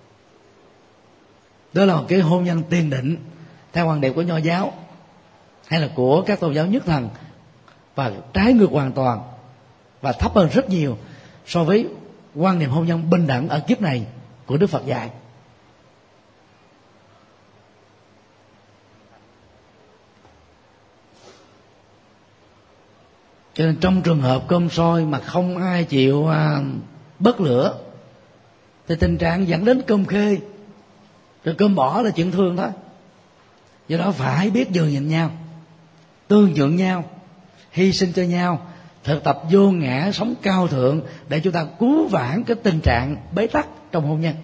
Đó là một cái hôn nhân tiền định theo quan điểm của Nho giáo hay là của các tôn giáo nhất thần, và trái ngược hoàn toàn và thấp hơn rất nhiều so với quan niệm hôn nhân bình đẳng ở kiếp này của Đức Phật dạy. Cho nên trong trường hợp cơm sôi mà không ai chịu bớt lửa thì tình trạng dẫn đến cơm khê, rồi cơm bỏ là chuyện thương thôi. Do đó phải biết nhường nhịn nhau, tương nhượng nhau, hy sinh cho nhau, thực tập vô ngã sống cao thượng để chúng ta cứu vãn cái tình trạng bế tắc trong hôn nhân.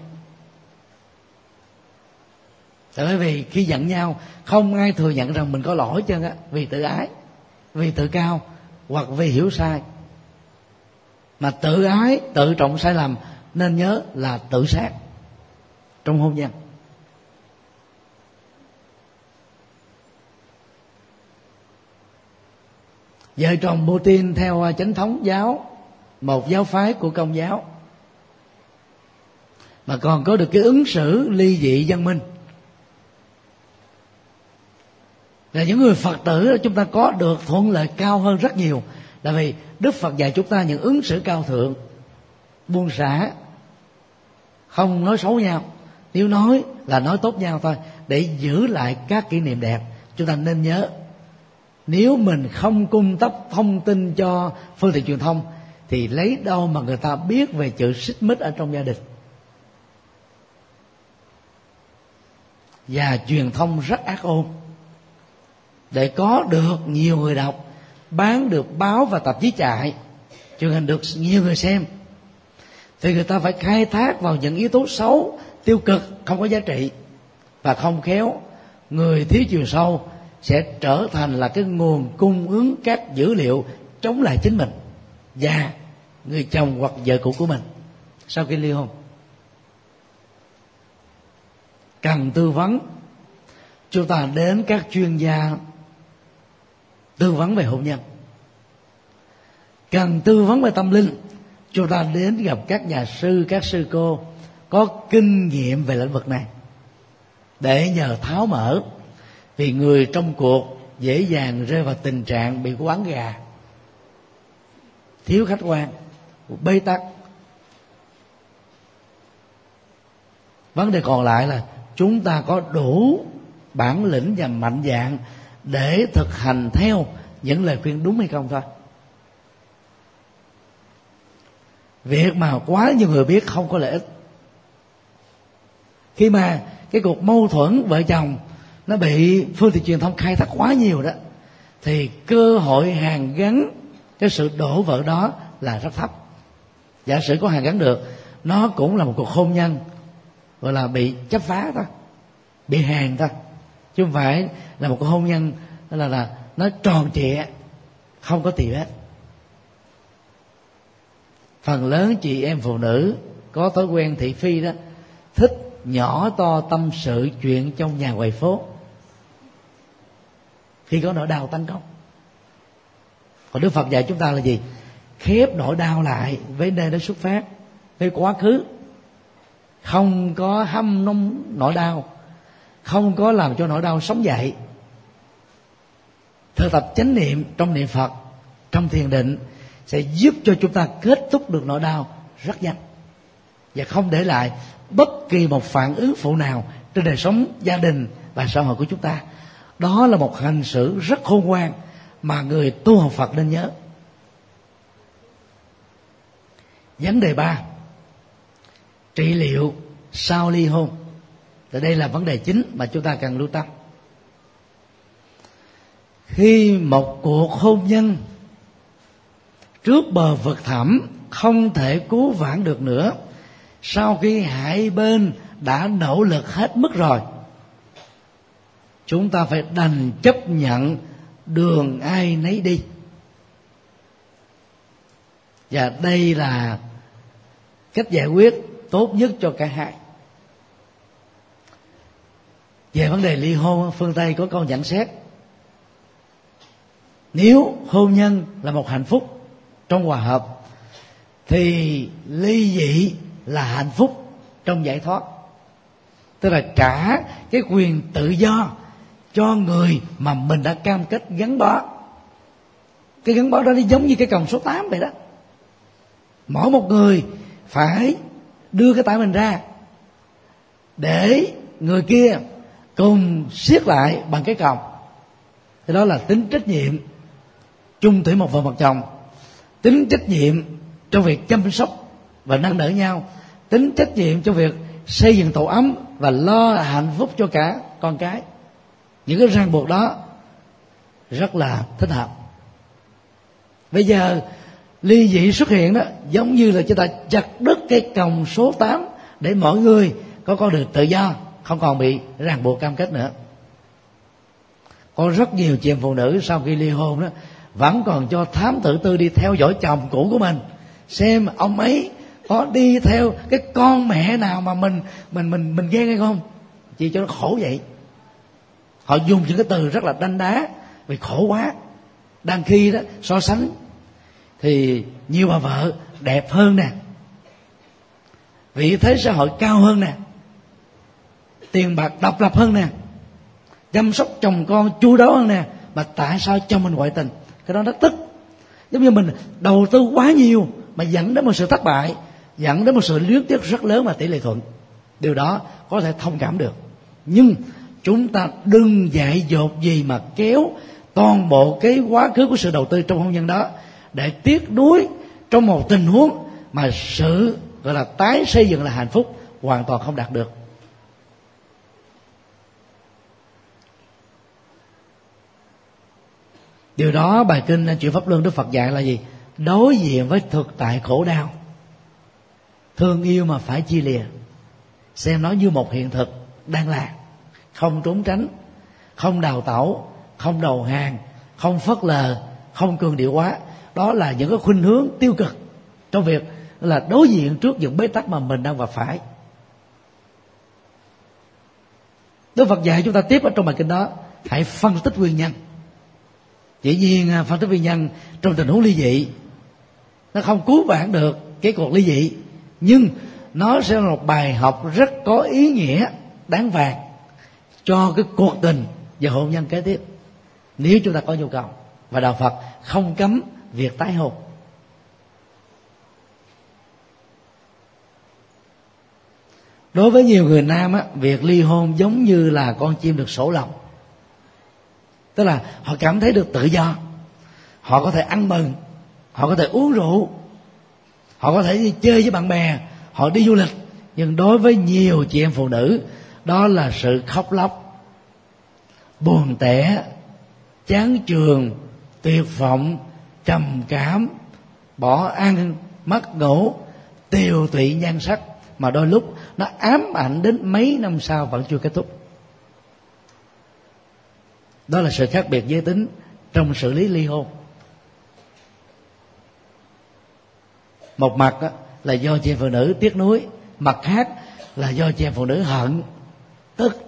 Bởi vì khi giận nhau không ai thừa nhận rằng mình có lỗi chứ á, vì tự ái, vì tự cao hoặc vì hiểu sai. Mà tự ái, tự trọng sai lầm nên nhớ là tự sát trong hôn nhân. Vợ chồng Putin theo chánh thống giáo, một giáo phái của Công giáo, mà còn có được cái ứng xử ly dị văn minh, là những người Phật tử chúng ta có được thuận lợi cao hơn rất nhiều. Là vì Đức Phật dạy chúng ta những ứng xử cao thượng, buông xả, không nói xấu nhau, nếu nói là nói tốt nhau thôi, để giữ lại các kỷ niệm đẹp. Chúng ta nên nhớ, nếu mình không cung cấp thông tin cho phương tiện truyền thông thì lấy đâu mà người ta biết về sự xích mích ở trong gia đình. Và truyền thông rất ác ôn, để có được nhiều người đọc, bán được báo và tạp chí chạy, truyền hình được nhiều người xem, thì người ta phải khai thác vào những yếu tố xấu, tiêu cực, không có giá trị. Và không khéo, người thiếu chiều sâu sẽ trở thành là cái nguồn cung ứng các dữ liệu chống lại chính mình và người chồng hoặc vợ cũ của mình sau khi ly hôn. Cần tư vấn, chúng ta đến các chuyên gia tư vấn về hôn nhân. Cần tư vấn về tâm linh, chúng ta đến gặp các nhà sư, các sư cô có kinh nghiệm về lĩnh vực này để nhờ tháo mở. Vì người trong cuộc dễ dàng rơi vào tình trạng bị quán gà, thiếu khách quan, bế tắc. Vấn đề còn lại là chúng ta có đủ bản lĩnh và mạnh dạn để thực hành theo những lời khuyên đúng hay không thôi. Việc mà quá nhiều người biết không có lợi ích. Khi mà cái cuộc mâu thuẫn vợ chồng nó bị phương tiện truyền thông khai thác quá nhiều đó, thì cơ hội hàn gắn cái sự đổ vỡ đó là rất thấp. Giả sử có hàn gắn được, nó cũng là một cuộc hôn nhân gọi là bị chấp phá thôi, bị hàn thôi, chứ không phải là một cuộc hôn nhân là nó tròn trịa, không có tì vết. Phần lớn chị em phụ nữ có thói quen thị phi đó, thích nhỏ to tâm sự chuyện trong nhà ngoài phố khi có nỗi đau tấn công. Còn Đức Phật dạy chúng ta là gì? Khép nỗi đau lại với nơi nó xuất phát, với quá khứ, không có hâm nóng nỗi đau, không có làm cho nỗi đau sống dậy. Thực tập chánh niệm trong niệm Phật, trong thiền định sẽ giúp cho chúng ta kết thúc được nỗi đau rất nhanh và không để lại bất kỳ một phản ứng phụ nào trên đời sống gia đình và xã hội của chúng ta. Đó là một hành xử rất khôn ngoan mà người tu học Phật nên nhớ. Vấn đề 3, trị liệu sau ly hôn. Thì đây là vấn đề chính mà chúng ta cần lưu tâm. Khi một cuộc hôn nhân trước bờ vực thẳm không thể cứu vãn được nữa, sau khi hai bên đã nỗ lực hết mức rồi, chúng ta phải đành chấp nhận đường ai nấy đi. Và đây là cách giải quyết tốt nhất cho cả hai. Về vấn đề ly hôn, phương Tây có câu nhận xét: nếu hôn nhân là một hạnh phúc trong hòa hợp, thì ly dị là hạnh phúc trong giải thoát. Tức là trả cái quyền tự do cho người mà mình đã cam kết gắn bó. Cái gắn bó đó nó giống như cái còng số 8 vậy đó. Mỗi một người phải đưa cái tay mình ra để người kia cùng siết lại bằng cái còng. Thì đó là tính trách nhiệm chung thủy một vợ một chồng, tính trách nhiệm trong việc chăm sóc và nâng đỡ nhau, tính trách nhiệm trong việc xây dựng tổ ấm và lo hạnh phúc cho cả con cái. Những cái ràng buộc đó rất là thích hợp. Bây giờ ly dị xuất hiện đó, giống như là chúng ta chặt đứt cái còng số 8 để mọi người có con đường tự do, không còn bị ràng buộc cam kết nữa. Có rất nhiều chị em phụ nữ sau khi ly hôn đó vẫn còn cho thám tử tư đi theo dõi chồng cũ của mình, xem ông ấy có đi theo cái con mẹ nào mà mình ghen hay không, chỉ cho nó khổ vậy. Họ dùng những cái từ rất là đanh đá vì khổ quá. Đang khi đó so sánh thì nhiều bà vợ đẹp hơn nè, vị thế xã hội cao hơn nè, tiền bạc độc lập hơn nè, chăm sóc chồng con chu đáo hơn nè, mà tại sao chồng mình ngoại tình? Cái đó nó tức. Giống như mình đầu tư quá nhiều mà dẫn đến một sự thất bại, dẫn đến một sự luyến tiếc rất lớn mà tỷ lệ thuận. Điều đó có thể thông cảm được, nhưng chúng ta đừng dại dột gì mà kéo toàn bộ cái quá khứ của sự đầu tư trong hôn nhân đó để tiếc nuối trong một tình huống mà sự gọi là tái xây dựng là hạnh phúc hoàn toàn không đạt được. Điều đó bài kinh Chuyển Pháp Luân Đức Phật dạy là gì? Đối diện với thực tại khổ đau, thương yêu mà phải chia lìa, xem nó như một hiện thực đang là, không trốn tránh, không đào tẩu, không đầu hàng, không phớt lờ, không cường điệu quá. Đó là những cái khuynh hướng tiêu cực trong việc là đối diện trước những bế tắc mà mình đang gặp phải. Đức Phật dạy chúng ta tiếp ở trong bài kinh đó, hãy phân tích nguyên nhân. Dĩ nhiên phân tích nguyên nhân trong tình huống ly dị nó không cứu vãn được cái cuộc ly dị, nhưng nó sẽ là một bài học rất có ý nghĩa đáng vàng cho cái cuộc tình và hôn nhân kế tiếp, nếu chúng ta có nhu cầu. Và đạo Phật không cấm việc tái hôn. Đối với nhiều người nam á, việc ly hôn giống như là con chim được sổ lòng. Tức là họ cảm thấy được tự do, họ có thể ăn mừng, họ có thể uống rượu, họ có thể đi chơi với bạn bè, họ đi du lịch. Nhưng đối với nhiều chị em phụ nữ, đó là sự khóc lóc, buồn tẻ, chán chường, tuyệt vọng, trầm cảm, bỏ ăn, mất ngủ, tiều tụy nhan sắc, mà đôi lúc nó ám ảnh đến mấy năm sau vẫn chưa kết thúc. Đó là sự khác biệt giới tính trong xử lý ly hôn. Một mặt là do chị em phụ nữ tiếc nuối, mặt khác là do chị em phụ nữ hận, tức.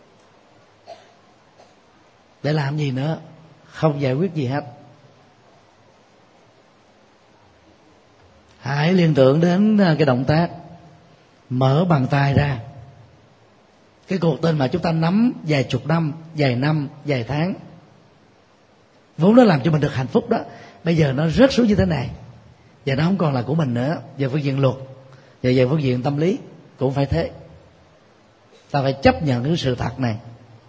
Để làm gì nữa? Không giải quyết gì hết. Hãy liên tưởng đến cái động tác mở bàn tay ra. Cái cuộc tình mà chúng ta nắm vài chục năm, vài tháng, vốn nó làm cho mình được hạnh phúc đó, bây giờ nó rớt xuống như thế này, và nó không còn là của mình nữa. Về phương diện luật và về phương diện tâm lý cũng phải thế. Ta phải chấp nhận cái sự thật này.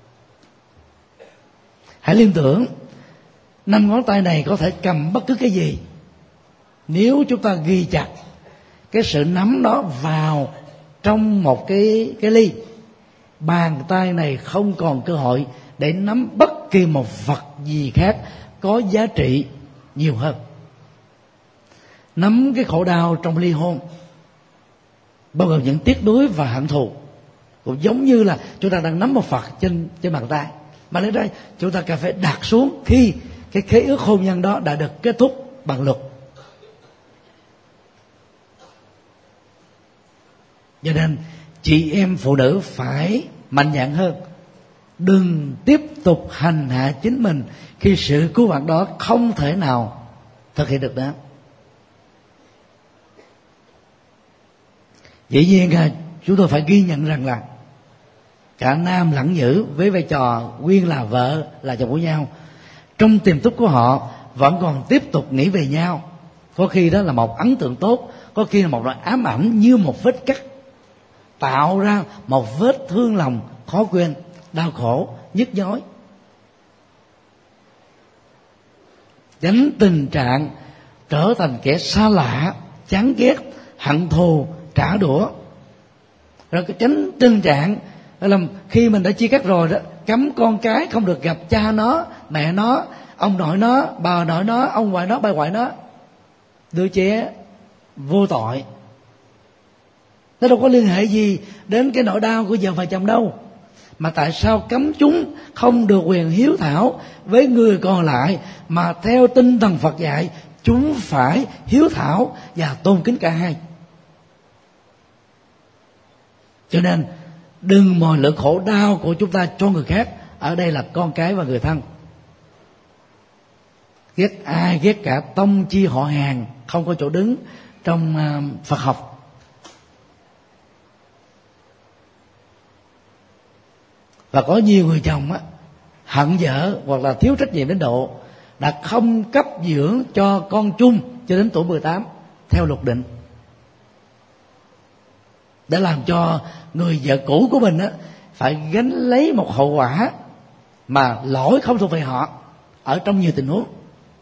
Hãy liên tưởng 5 ngón tay này có thể cầm bất cứ cái gì. Nếu chúng ta ghi chặt cái sự nắm đó vào trong một cái ly, bàn tay này không còn cơ hội để nắm bất kỳ một vật gì khác có giá trị nhiều hơn. Nắm cái khổ đau trong ly hôn, bao gồm những tiếc nuối và hận thù, cũng giống như là chúng ta đang nắm một vật trên bàn tay, mà đến đây chúng ta cần phải đặt xuống khi cái khế ước hôn nhân đó đã được kết thúc bằng luật. Cho nên chị em phụ nữ phải mạnh dạn hơn, đừng tiếp tục hành hạ chính mình khi sự cứu vãn đó không thể nào thực hiện được nữa. Dĩ nhiên chúng tôi phải ghi nhận rằng là cả nam lẫn nữ với vai trò nguyên là vợ là chồng của nhau, trong tiềm thức của họ vẫn còn tiếp tục nghĩ về nhau. Có khi đó là một ấn tượng tốt, có khi là một loại ám ảnh như một vết cắt, tạo ra một vết thương lòng khó quên, đau khổ, nhức nhối. Tránh tình trạng trở thành kẻ xa lạ, chán ghét, hận thù, trả đũa. Rồi tránh tình trạng là khi mình đã chia cắt rồi đó, cấm con cái không được gặp cha nó, mẹ nó, ông nội nó, bà nội nó, ông ngoại nó, bà ngoại nó. Đứa trẻ vô tội, nó đâu có liên hệ gì đến cái nỗi đau của vợ và chồng đâu. Mà tại sao cấm chúng không được quyền hiếu thảo với người còn lại, mà theo tinh thần Phật dạy chúng phải hiếu thảo và tôn kính cả hai. Cho nên đừng mồi lửa khổ đau của chúng ta cho người khác, ở đây là con cái và người thân. Ghét ai ghét cả tông chi họ hàng không có chỗ đứng trong Phật học. Và có nhiều người chồng hận vợ hoặc là thiếu trách nhiệm đến độ đã không cấp dưỡng cho con chung cho đến tuổi 18 theo luật định, để làm cho người vợ cũ của mình phải gánh lấy một hậu quả mà lỗi không thuộc về họ ở trong nhiều tình huống,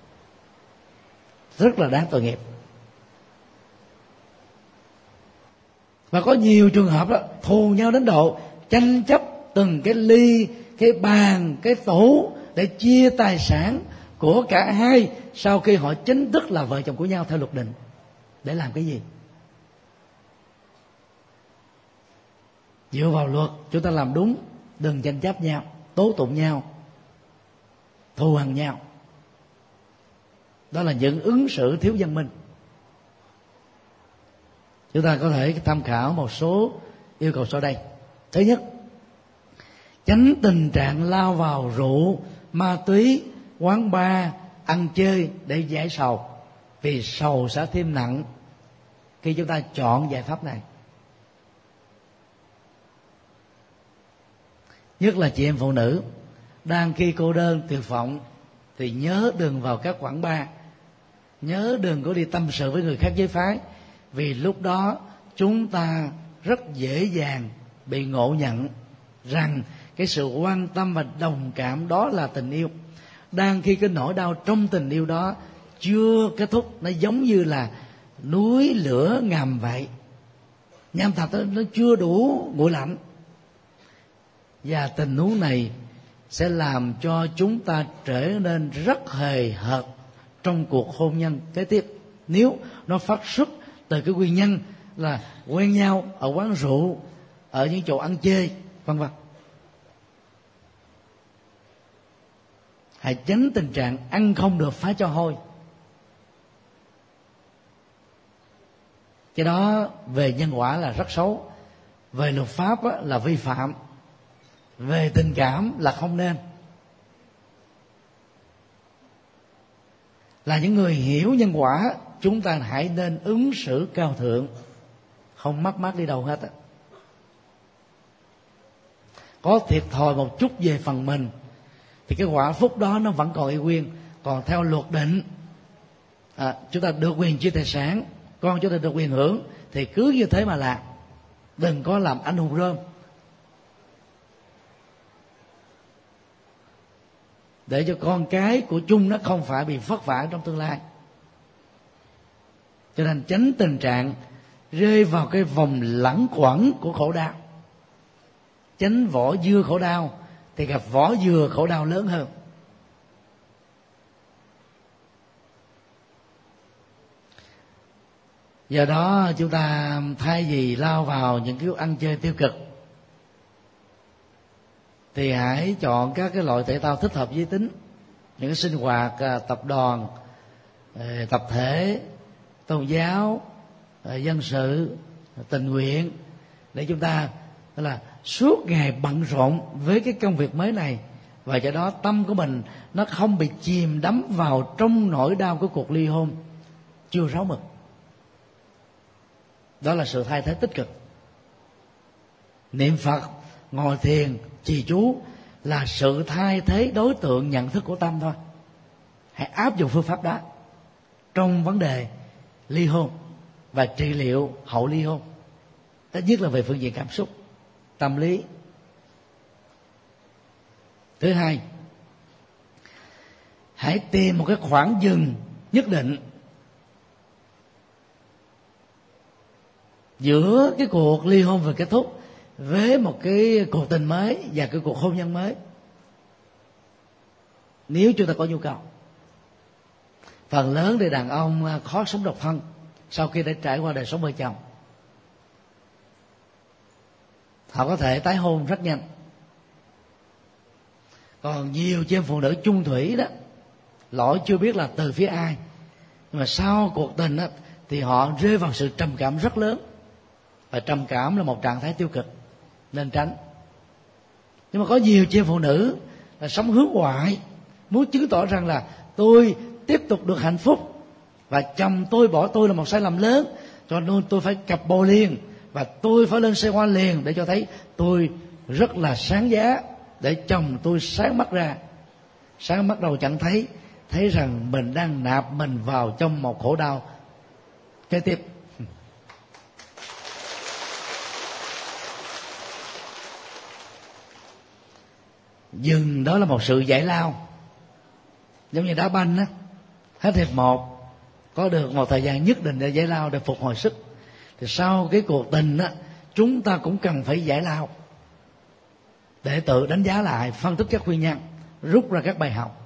rất là đáng tội nghiệp. Và có nhiều trường hợp đó thù nhau đến độ tranh chấp từng cái ly, cái bàn, cái tủ để chia tài sản của cả hai sau khi họ chính thức là vợ chồng của nhau theo luật định. Để làm cái gì? Dựa vào luật chúng ta làm đúng, đừng tranh chấp nhau, tố tụng nhau, thù hằn nhau. Đó là những ứng xử thiếu văn minh. Chúng ta có thể tham khảo một số yêu cầu sau đây. Thứ nhất, tránh tình trạng lao vào rượu, ma túy, quán bar, ăn chơi để giải sầu, vì sầu sẽ thêm nặng khi chúng ta chọn giải pháp này. Nhất là chị em phụ nữ đang khi cô đơn tuyệt vọng thì nhớ đừng vào các quán bar, nhớ đừng có đi tâm sự với người khác giới phái, vì lúc đó chúng ta rất dễ dàng bị ngộ nhận rằng cái sự quan tâm và đồng cảm đó là tình yêu. Đang khi cái nỗi đau trong tình yêu đó chưa kết thúc, nó giống như là núi lửa ngầm vậy, nham thạch nó chưa đủ nguội lạnh. Và tình huống này sẽ làm cho chúng ta trở nên rất hời hợt trong cuộc hôn nhân kế tiếp, nếu nó phát xuất từ cái nguyên nhân là quen nhau ở quán rượu, ở những chỗ ăn chơi, vân vân. Hãy tránh tình trạng ăn không được phá cho hôi. Cái đó về nhân quả là rất xấu, về luật pháp là vi phạm, về tình cảm là không nên. Là những người hiểu nhân quả chúng ta hãy nên ứng xử cao thượng, không mất mát đi đâu hết á. Có thiệt thòi một chút về phần mình thì cái quả phúc đó nó vẫn còn y nguyên. Còn theo luật định, chúng ta được quyền chia tài sản, con chúng ta được quyền hưởng, thì cứ như thế mà làm, đừng có làm anh hùng rơm, để cho con cái của chung nó không phải bị vất vả trong tương lai. Cho nên tránh tình trạng rơi vào cái vòng lẳng quẩn của khổ đau. Tránh vỏ dưa khổ đau thì gặp vỏ dừa khổ đau lớn hơn. Do đó chúng ta thay vì lao vào những cái ăn chơi tiêu cực thì hãy chọn các cái loại thể thao thích hợp giới tính, những cái sinh hoạt tập đoàn, tập thể, tôn giáo, dân sự, tình nguyện, để chúng ta là suốt ngày bận rộn với cái công việc mới này, và do đó tâm của mình nó không bị chìm đắm vào trong nỗi đau của cuộc ly hôn chưa ráo mực. Đó là sự thay thế tích cực. Niệm Phật, ngồi thiền, trì chú là sự thay thế đối tượng nhận thức của tâm thôi. Hãy áp dụng phương pháp đó trong vấn đề ly hôn và trị liệu hậu ly hôn, tất nhất là về phương diện cảm xúc, tâm lý. Thứ hai, hãy tìm một cái khoảng dừng nhất định giữa cái cuộc ly hôn vừa kết thúc với một cái cuộc tình mới và cái cuộc hôn nhân mới, nếu chúng ta có nhu cầu. Phần lớn thì đàn ông khó sống độc thân sau khi đã trải qua đời sống vợ chồng. Họ có thể tái hôn rất nhanh. Còn nhiều chị em phụ nữ chung thủy đó, lỗi chưa biết là từ phía ai, nhưng mà sau cuộc tình đó, thì họ rơi vào sự trầm cảm rất lớn. Và trầm cảm là một trạng thái tiêu cực, nên tránh. Nhưng mà có nhiều chị em phụ nữ là sống hướng ngoại, muốn chứng tỏ rằng là tôi tiếp tục được hạnh phúc, và chồng tôi bỏ tôi là một sai lầm lớn, cho nên tôi phải cặp bồ liền, và tôi phải lên xe hoa liền để cho thấy tôi rất là sáng giá, để chồng tôi sáng mắt ra. Sáng mắt đầu chẳng thấy rằng mình đang nạp mình vào trong một khổ đau kế tiếp. Dừng đó là một sự giải lao, giống như đá banh á, hết hiệp 1 có được một thời gian nhất định để giải lao, để phục hồi sức, thì sau cái cuộc tình á, chúng ta cũng cần phải giải lao để tự đánh giá lại, phân tích các nguyên nhân, rút ra các bài học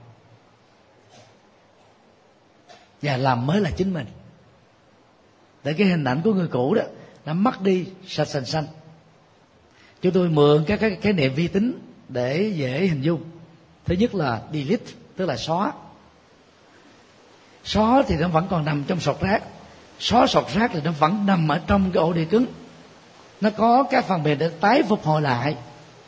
và làm mới là chính mình, để cái hình ảnh của người cũ đó nó mất đi sạch sành xanh. Chúng tôi mượn các cái khái niệm vi tính để dễ hình dung. Thứ nhất là delete, tức là xóa. Xóa thì nó vẫn còn nằm trong sọt rác. Xóa sọt rác thì nó vẫn nằm ở trong cái ổ đĩa cứng. Nó có các phần mềm để tái phục hồi lại.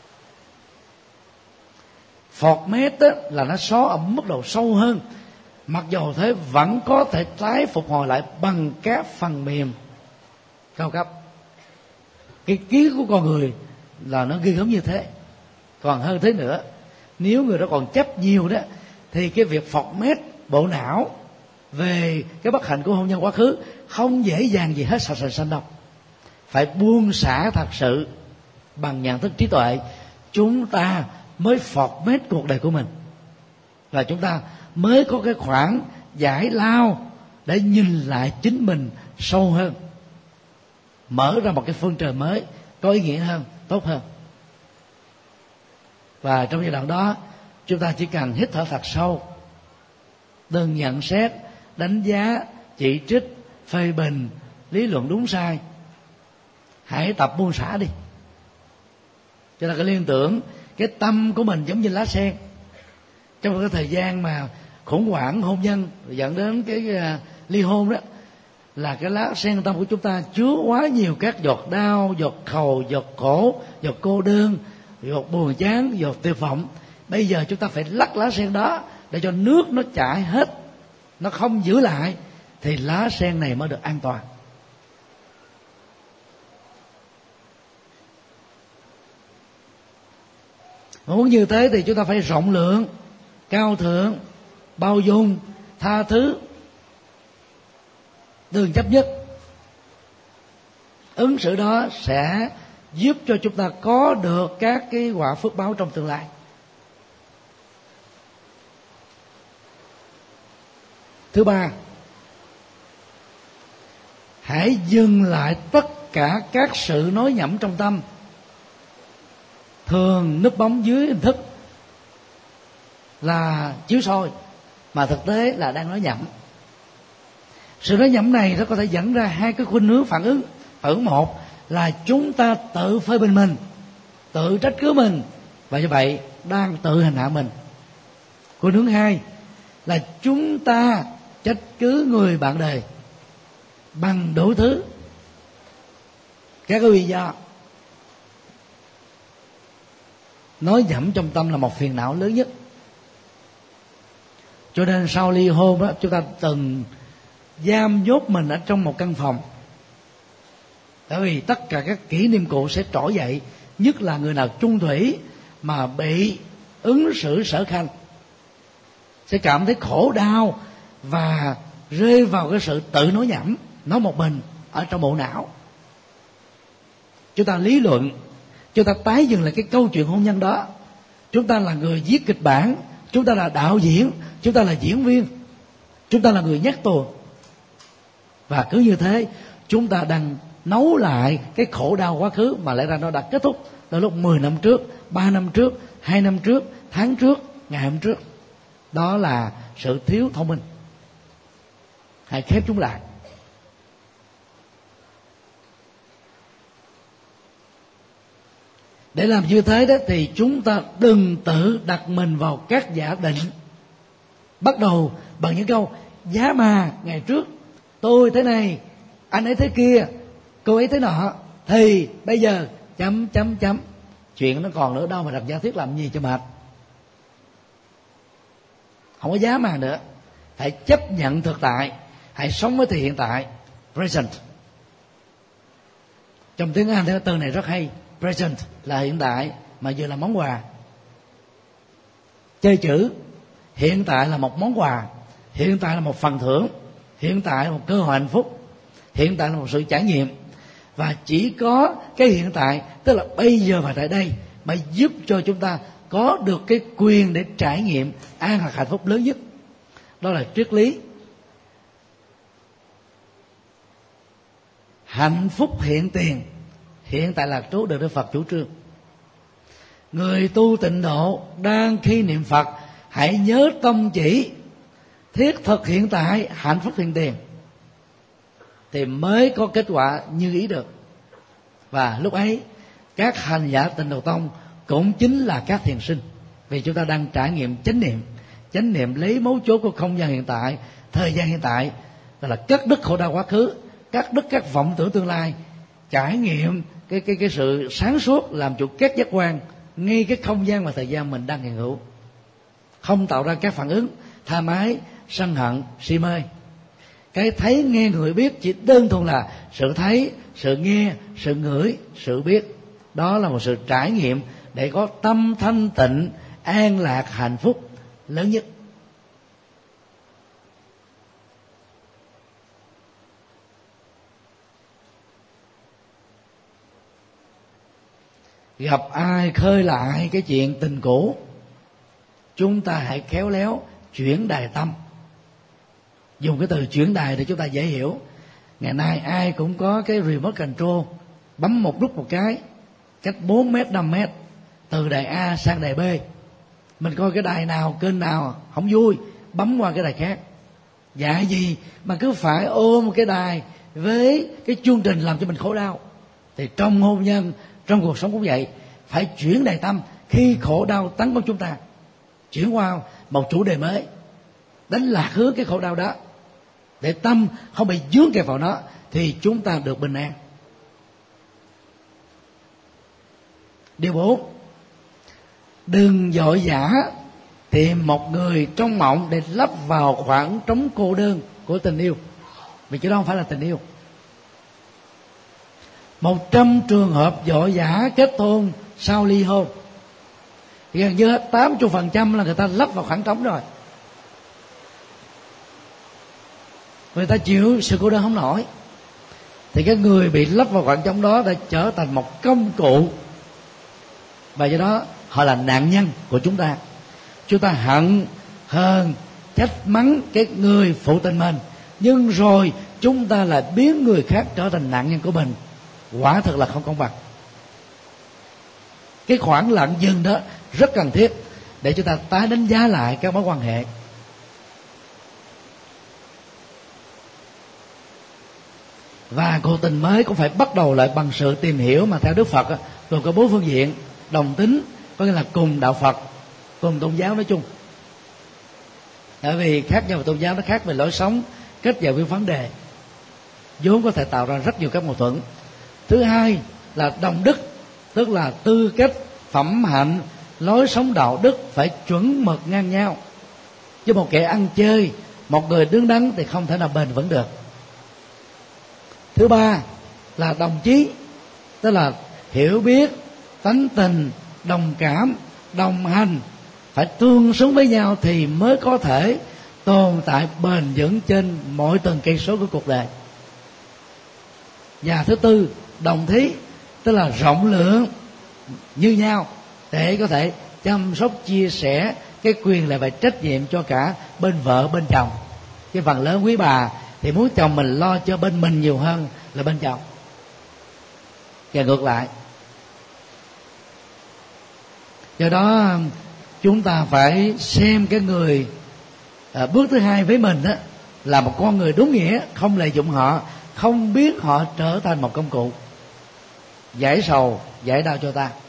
Format là nó xóa ở mức độ sâu hơn, mặc dù thế vẫn có thể tái phục hồi lại bằng các phần mềm cao cấp. Cái ký của con người là nó ghê gớm như thế. Còn hơn thế nữa, nếu người đó còn chấp nhiều đó, thì cái việc format bộ não về cái bất hạnh của hôn nhân quá khứ không dễ dàng gì hết sạch sành xanh đâu. Phải buông xả thật sự bằng nhận thức trí tuệ, chúng ta mới format cuộc đời của mình, và chúng ta mới có cái khoảng giải lao để nhìn lại chính mình sâu hơn, mở ra một cái phương trời mới có ý nghĩa hơn, tốt hơn. Và trong giai đoạn đó, chúng ta chỉ cần hít thở thật sâu, đừng nhận xét, đánh giá, chỉ trích, phê bình, lý luận đúng sai. Hãy tập buông xả đi. Cho nên cái liên tưởng, cái tâm của mình giống như lá sen. Trong cái thời gian mà khủng hoảng hôn nhân dẫn đến cái ly hôn đó, là cái lá sen tâm của chúng ta chứa quá nhiều các giọt đau, giọt khổ, giọt khổ, giọt cô đơn, giọt buồn chán, giọt tuyệt vọng. Bây giờ chúng ta phải lắc lá sen đó để cho nước nó chảy hết, nó không giữ lại, thì lá sen này mới được an toàn. Muốn như thế thì chúng ta phải rộng lượng, cao thượng, bao dung, tha thứ, đừng chấp nhất. Ứng xử đó sẽ giúp cho chúng ta có được các cái quả phước báo trong tương lai. Thứ ba, hãy dừng lại tất cả các sự nói nhẩm trong tâm, thường núp bóng dưới hình thức là chiếu soi, mà thực tế là đang nói nhẩm. Sự nói nhẩm này nó có thể dẫn ra hai cái khuynh hướng phản ứng. Phản ứng một là chúng ta tự phê bình mình, tự trách cứ mình, và như vậy đang tự hành hạ mình. Khuynh hướng hai là chúng ta trách cứ người bạn đời bằng đủ thứ các cái lý do. Nói nhẩm trong tâm là một phiền não lớn nhất. Cho nên sau ly hôn đó, chúng ta từng giam nhốt mình ở trong một căn phòng, tại vì tất cả các kỷ niệm cũ sẽ trỗi dậy, nhất là người nào chung thủy mà bị ứng xử sở khanh sẽ cảm thấy khổ đau và rơi vào cái sự tự nói nhẩm, nói một mình ở trong bộ não. Chúng ta lý luận, chúng ta tái dừng lại cái câu chuyện hôn nhân đó. Chúng ta là người viết kịch bản, chúng ta là đạo diễn, chúng ta là diễn viên, chúng ta là người nhắc tuồng. Và cứ như thế chúng ta đang nấu lại cái khổ đau quá khứ mà lẽ ra nó đã kết thúc từ lúc 10 năm trước, 3 năm trước, 2 năm trước, tháng trước, ngày hôm trước. Đó là sự thiếu thông minh. Hãy khép chúng lại. Để làm như thế đó thì chúng ta đừng tự đặt mình vào các giả định, bắt đầu bằng những câu giá mà ngày trước tôi thế này, anh ấy thế kia, cô ấy thế nọ, thì bây giờ ... Chuyện nó còn nữa đâu mà đặt giả thiết làm gì cho mệt. Không có giá mà nữa. Hãy chấp nhận thực tại, hãy sống với thì hiện tại, present. Trong tiếng Anh thì cái từ này rất hay. Present là hiện tại mà vừa là món quà. Chơi chữ, hiện tại là một món quà, hiện tại là một phần thưởng, hiện tại là một cơ hội hạnh phúc, hiện tại là một sự trải nghiệm. Và chỉ có cái hiện tại, tức là bây giờ và tại đây, mới giúp cho chúng ta có được cái quyền để trải nghiệm an lạc hạnh phúc lớn nhất. Đó là triết lý hạnh phúc hiện tiền, hiện tại là trú được Đức Phật chủ trương. Người tu tịnh độ đang khi niệm Phật hãy nhớ tâm chỉ thiết thực hiện tại, hạnh phúc hiện tiền, thì mới có kết quả như ý được. Và lúc ấy các hành giả Tịnh Độ Tông cũng chính là các thiền sinh, vì chúng ta đang trải nghiệm chánh niệm. Chánh niệm lấy mấu chốt của không gian hiện tại, thời gian hiện tại, đó là cắt đứt khổ đau quá khứ, cắt đứt các vọng tưởng tương lai, trải nghiệm cái sự sáng suốt, làm chủ các giác quan ngay cái không gian và thời gian mình đang hiện hữu, không tạo ra các phản ứng tha mái, sân hận, si mê. Cái thấy nghe người biết chỉ đơn thuần là sự thấy, sự nghe, sự ngửi, sự biết. Đó là một sự trải nghiệm để có tâm thanh tịnh, an lạc, hạnh phúc lớn nhất. Gặp ai khơi lại cái chuyện tình cũ, chúng ta hãy khéo léo chuyển đài tâm. Dùng cái từ chuyển đài để chúng ta dễ hiểu. Ngày nay ai cũng có cái remote control, bấm một nút một cái, cách 4 mét, 5 mét, từ đài A sang đài B. Mình coi cái đài nào, kênh nào không vui, bấm qua cái đài khác. Dạ gì mà cứ phải ôm cái đài với cái chương trình làm cho mình khổ đau. Thì trong hôn nhân, trong cuộc sống cũng vậy, phải chuyển đài tâm. Khi khổ đau tấn công chúng ta, chuyển qua một chủ đề mới, đánh lạc hướng cái khổ đau đó, để tâm không bị dướng kẹt vào nó, thì chúng ta được bình an. Điều 4, đừng vội vã tìm một người trong mộng để lấp vào khoảng trống cô đơn của tình yêu. vì cái đó không phải là tình yêu. 100 trường hợp vội vã kết hôn sau ly hôn thì gần như 80% là người ta lấp vào khoảng trống rồi. Người ta chịu sự cô đơn không nổi, thì cái người bị lấp vào khoảng trống đó đã trở thành một công cụ, và do đó họ là nạn nhân của chúng ta. Chúng ta hận, hờn, trách mắng cái người phụ tình mình, nhưng rồi chúng ta lại biến người khác trở thành nạn nhân của mình. Quả thực là không công bằng. Cái khoảng lặng dừng đó rất cần thiết để chúng ta tái đánh giá lại các mối quan hệ. Và cuộc tình mới cũng phải bắt đầu lại bằng sự tìm hiểu mà theo Đức Phật gồm có 4 phương diện: đồng tính, có nghĩa là cùng đạo Phật, cùng tôn giáo nói chung. Bởi vì khác nhau về tôn giáo, nó khác về lối sống, cách giải quyết vấn đề, vốn có thể tạo ra rất nhiều các mâu thuẫn. Thứ hai là đồng đức, tức là tư cách, phẩm hạnh, lối sống đạo đức phải chuẩn mực ngang nhau. Chứ một kẻ ăn chơi, một người đứng đắn thì không thể nào bền vững được. Thứ ba là đồng chí, tức là hiểu biết, tánh tình, đồng cảm, đồng hành, phải tương xứng với nhau thì mới có thể tồn tại bền vững trên mọi từng cây số của cuộc đời. Và thứ tư, đồng thí, tức là rộng lượng như nhau để có thể chăm sóc, chia sẻ cái quyền lợi và trách nhiệm cho cả bên vợ bên chồng. Cái phần lớn quý bà thì muốn chồng mình lo cho bên mình nhiều hơn là bên chồng, và ngược lại. Do đó chúng ta phải xem cái người bước thứ hai với mình là một con người đúng nghĩa, không lợi dụng họ, không biết họ trở thành một công cụ giải sầu, giải đau cho ta.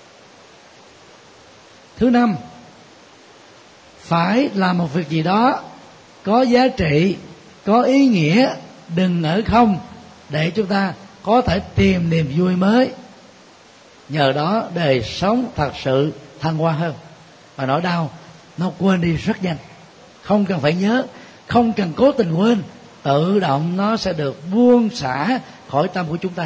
Thứ năm, phải làm một việc gì đó có giá trị, có ý nghĩa, đừng ở không, để chúng ta có thể tìm niềm vui mới. Nhờ đó đời sống thật sự thăng hoa hơn, và nỗi đau nó quên đi rất nhanh. Không cần phải nhớ, không cần cố tình quên, tự động nó sẽ được buông xả khỏi tâm của chúng ta.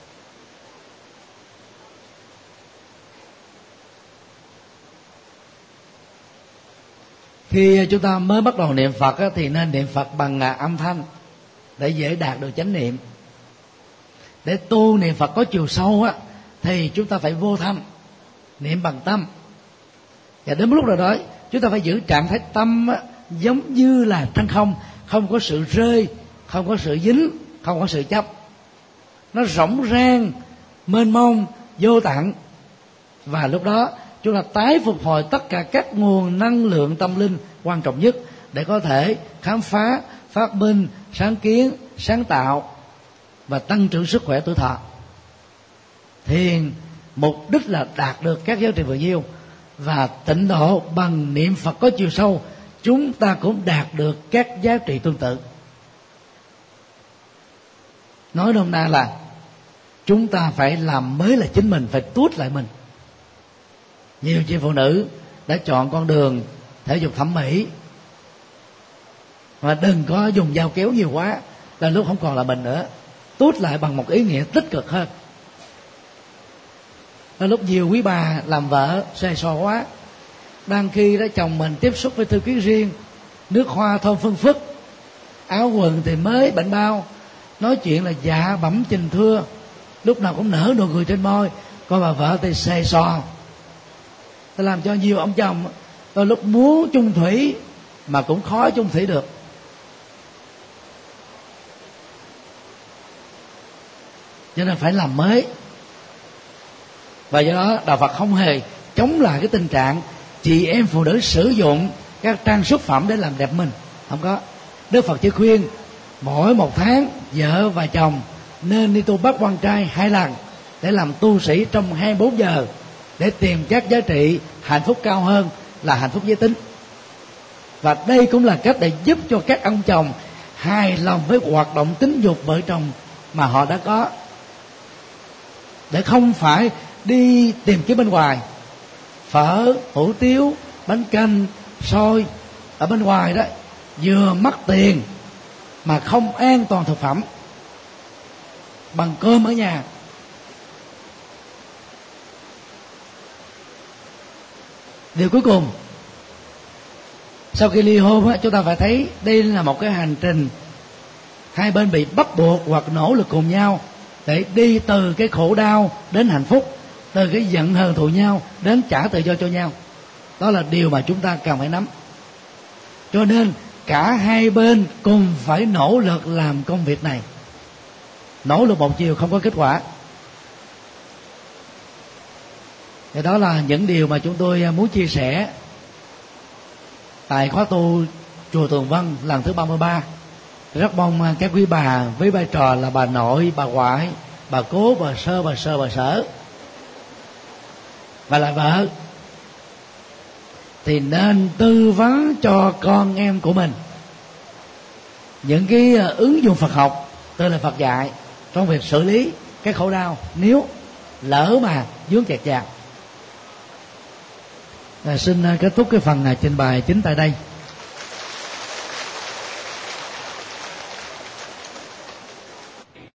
Khi chúng ta mới bắt đầu niệm Phật thì nên niệm Phật bằng âm thanh để dễ đạt được chánh niệm. Để tu niệm Phật có chiều sâu thì chúng ta phải vô thanh, niệm bằng tâm. Và đến một lúc nào đó chúng ta phải giữ trạng thái tâm giống như là trăng không, không có sự rơi, không có sự dính, không có sự chấp. Nó rỗng rang, mênh mông, vô tận. Và lúc đó chúng ta tái phục hồi tất cả các nguồn năng lượng tâm linh quan trọng nhất để có thể khám phá, phát minh, sáng kiến, sáng tạo và tăng trưởng sức khỏe tuổi thọ. Thiền mục đích là đạt được các giá trị vừa nhiêu, và tịnh độ bằng niệm Phật có chiều sâu, chúng ta cũng đạt được các giá trị tương tự. Nói nôm na là chúng ta phải làm mới là chính mình, phải tuốt lại mình. Nhiều chị phụ nữ đã chọn con đường thể dục thẩm mỹ, và đừng có dùng dao kéo nhiều quá, là lúc không còn là mình nữa. Tuốt lại bằng một ý nghĩa tích cực hơn. Là lúc nhiều quý bà làm vợ xòe xò quá, đang khi đó chồng mình tiếp xúc với thư ký riêng, nước hoa thơm phưng phức, áo quần thì mới bảnh bao, nói chuyện là dạ bẩm tình thưa, lúc nào cũng nở nụ cười trên môi, còn bà vợ thì xòe xò. Tôi làm cho nhiều ông chồng đôi lúc muốn chung thủy mà cũng khó chung thủy được. Cho nên phải làm mới. Và do đó đạo Phật không hề chống lại cái tình trạng chị em phụ nữ sử dụng các trang sức phẩm để làm đẹp mình, không có. Đức Phật chỉ khuyên mỗi một tháng vợ và chồng nên đi tu bát quan trai 2 lần để làm tu sĩ trong 24 giờ, để tìm các giá trị hạnh phúc cao hơn là hạnh phúc giới tính. Và đây cũng là cách để giúp cho các ông chồng hài lòng với hoạt động tính dục vợ chồng mà họ đã có, để không phải đi tìm kiếm bên ngoài phở, hủ tiếu, bánh canh, xôi ở bên ngoài đó, vừa mất tiền mà không an toàn thực phẩm bằng cơm ở nhà. Điều cuối cùng, sau khi ly hôn chúng ta phải thấy đây là một cái hành trình hai bên bị bắt buộc hoặc nỗ lực cùng nhau để đi từ cái khổ đau đến hạnh phúc, từ cái giận hờn thù nhau đến trả tự do cho nhau. Đó là điều mà chúng ta cần phải nắm. Cho nên cả hai bên cùng phải nỗ lực làm công việc này. Nỗ lực một chiều không có kết quả. Thì đó là những điều mà chúng tôi muốn chia sẻ tại khóa tu chùa Tường Vân lần thứ 33. Rất mong các quý bà với vai trò là bà nội, bà ngoại, bà cố, bà sơ, bà sở và là vợ thì nên tư vấn cho con em của mình những cái ứng dụng Phật học, tức là Phật dạy trong việc xử lý cái khổ đau nếu lỡ mà vướng kẹt vào. Xin kết thúc cái phần trình bày chính tại đây.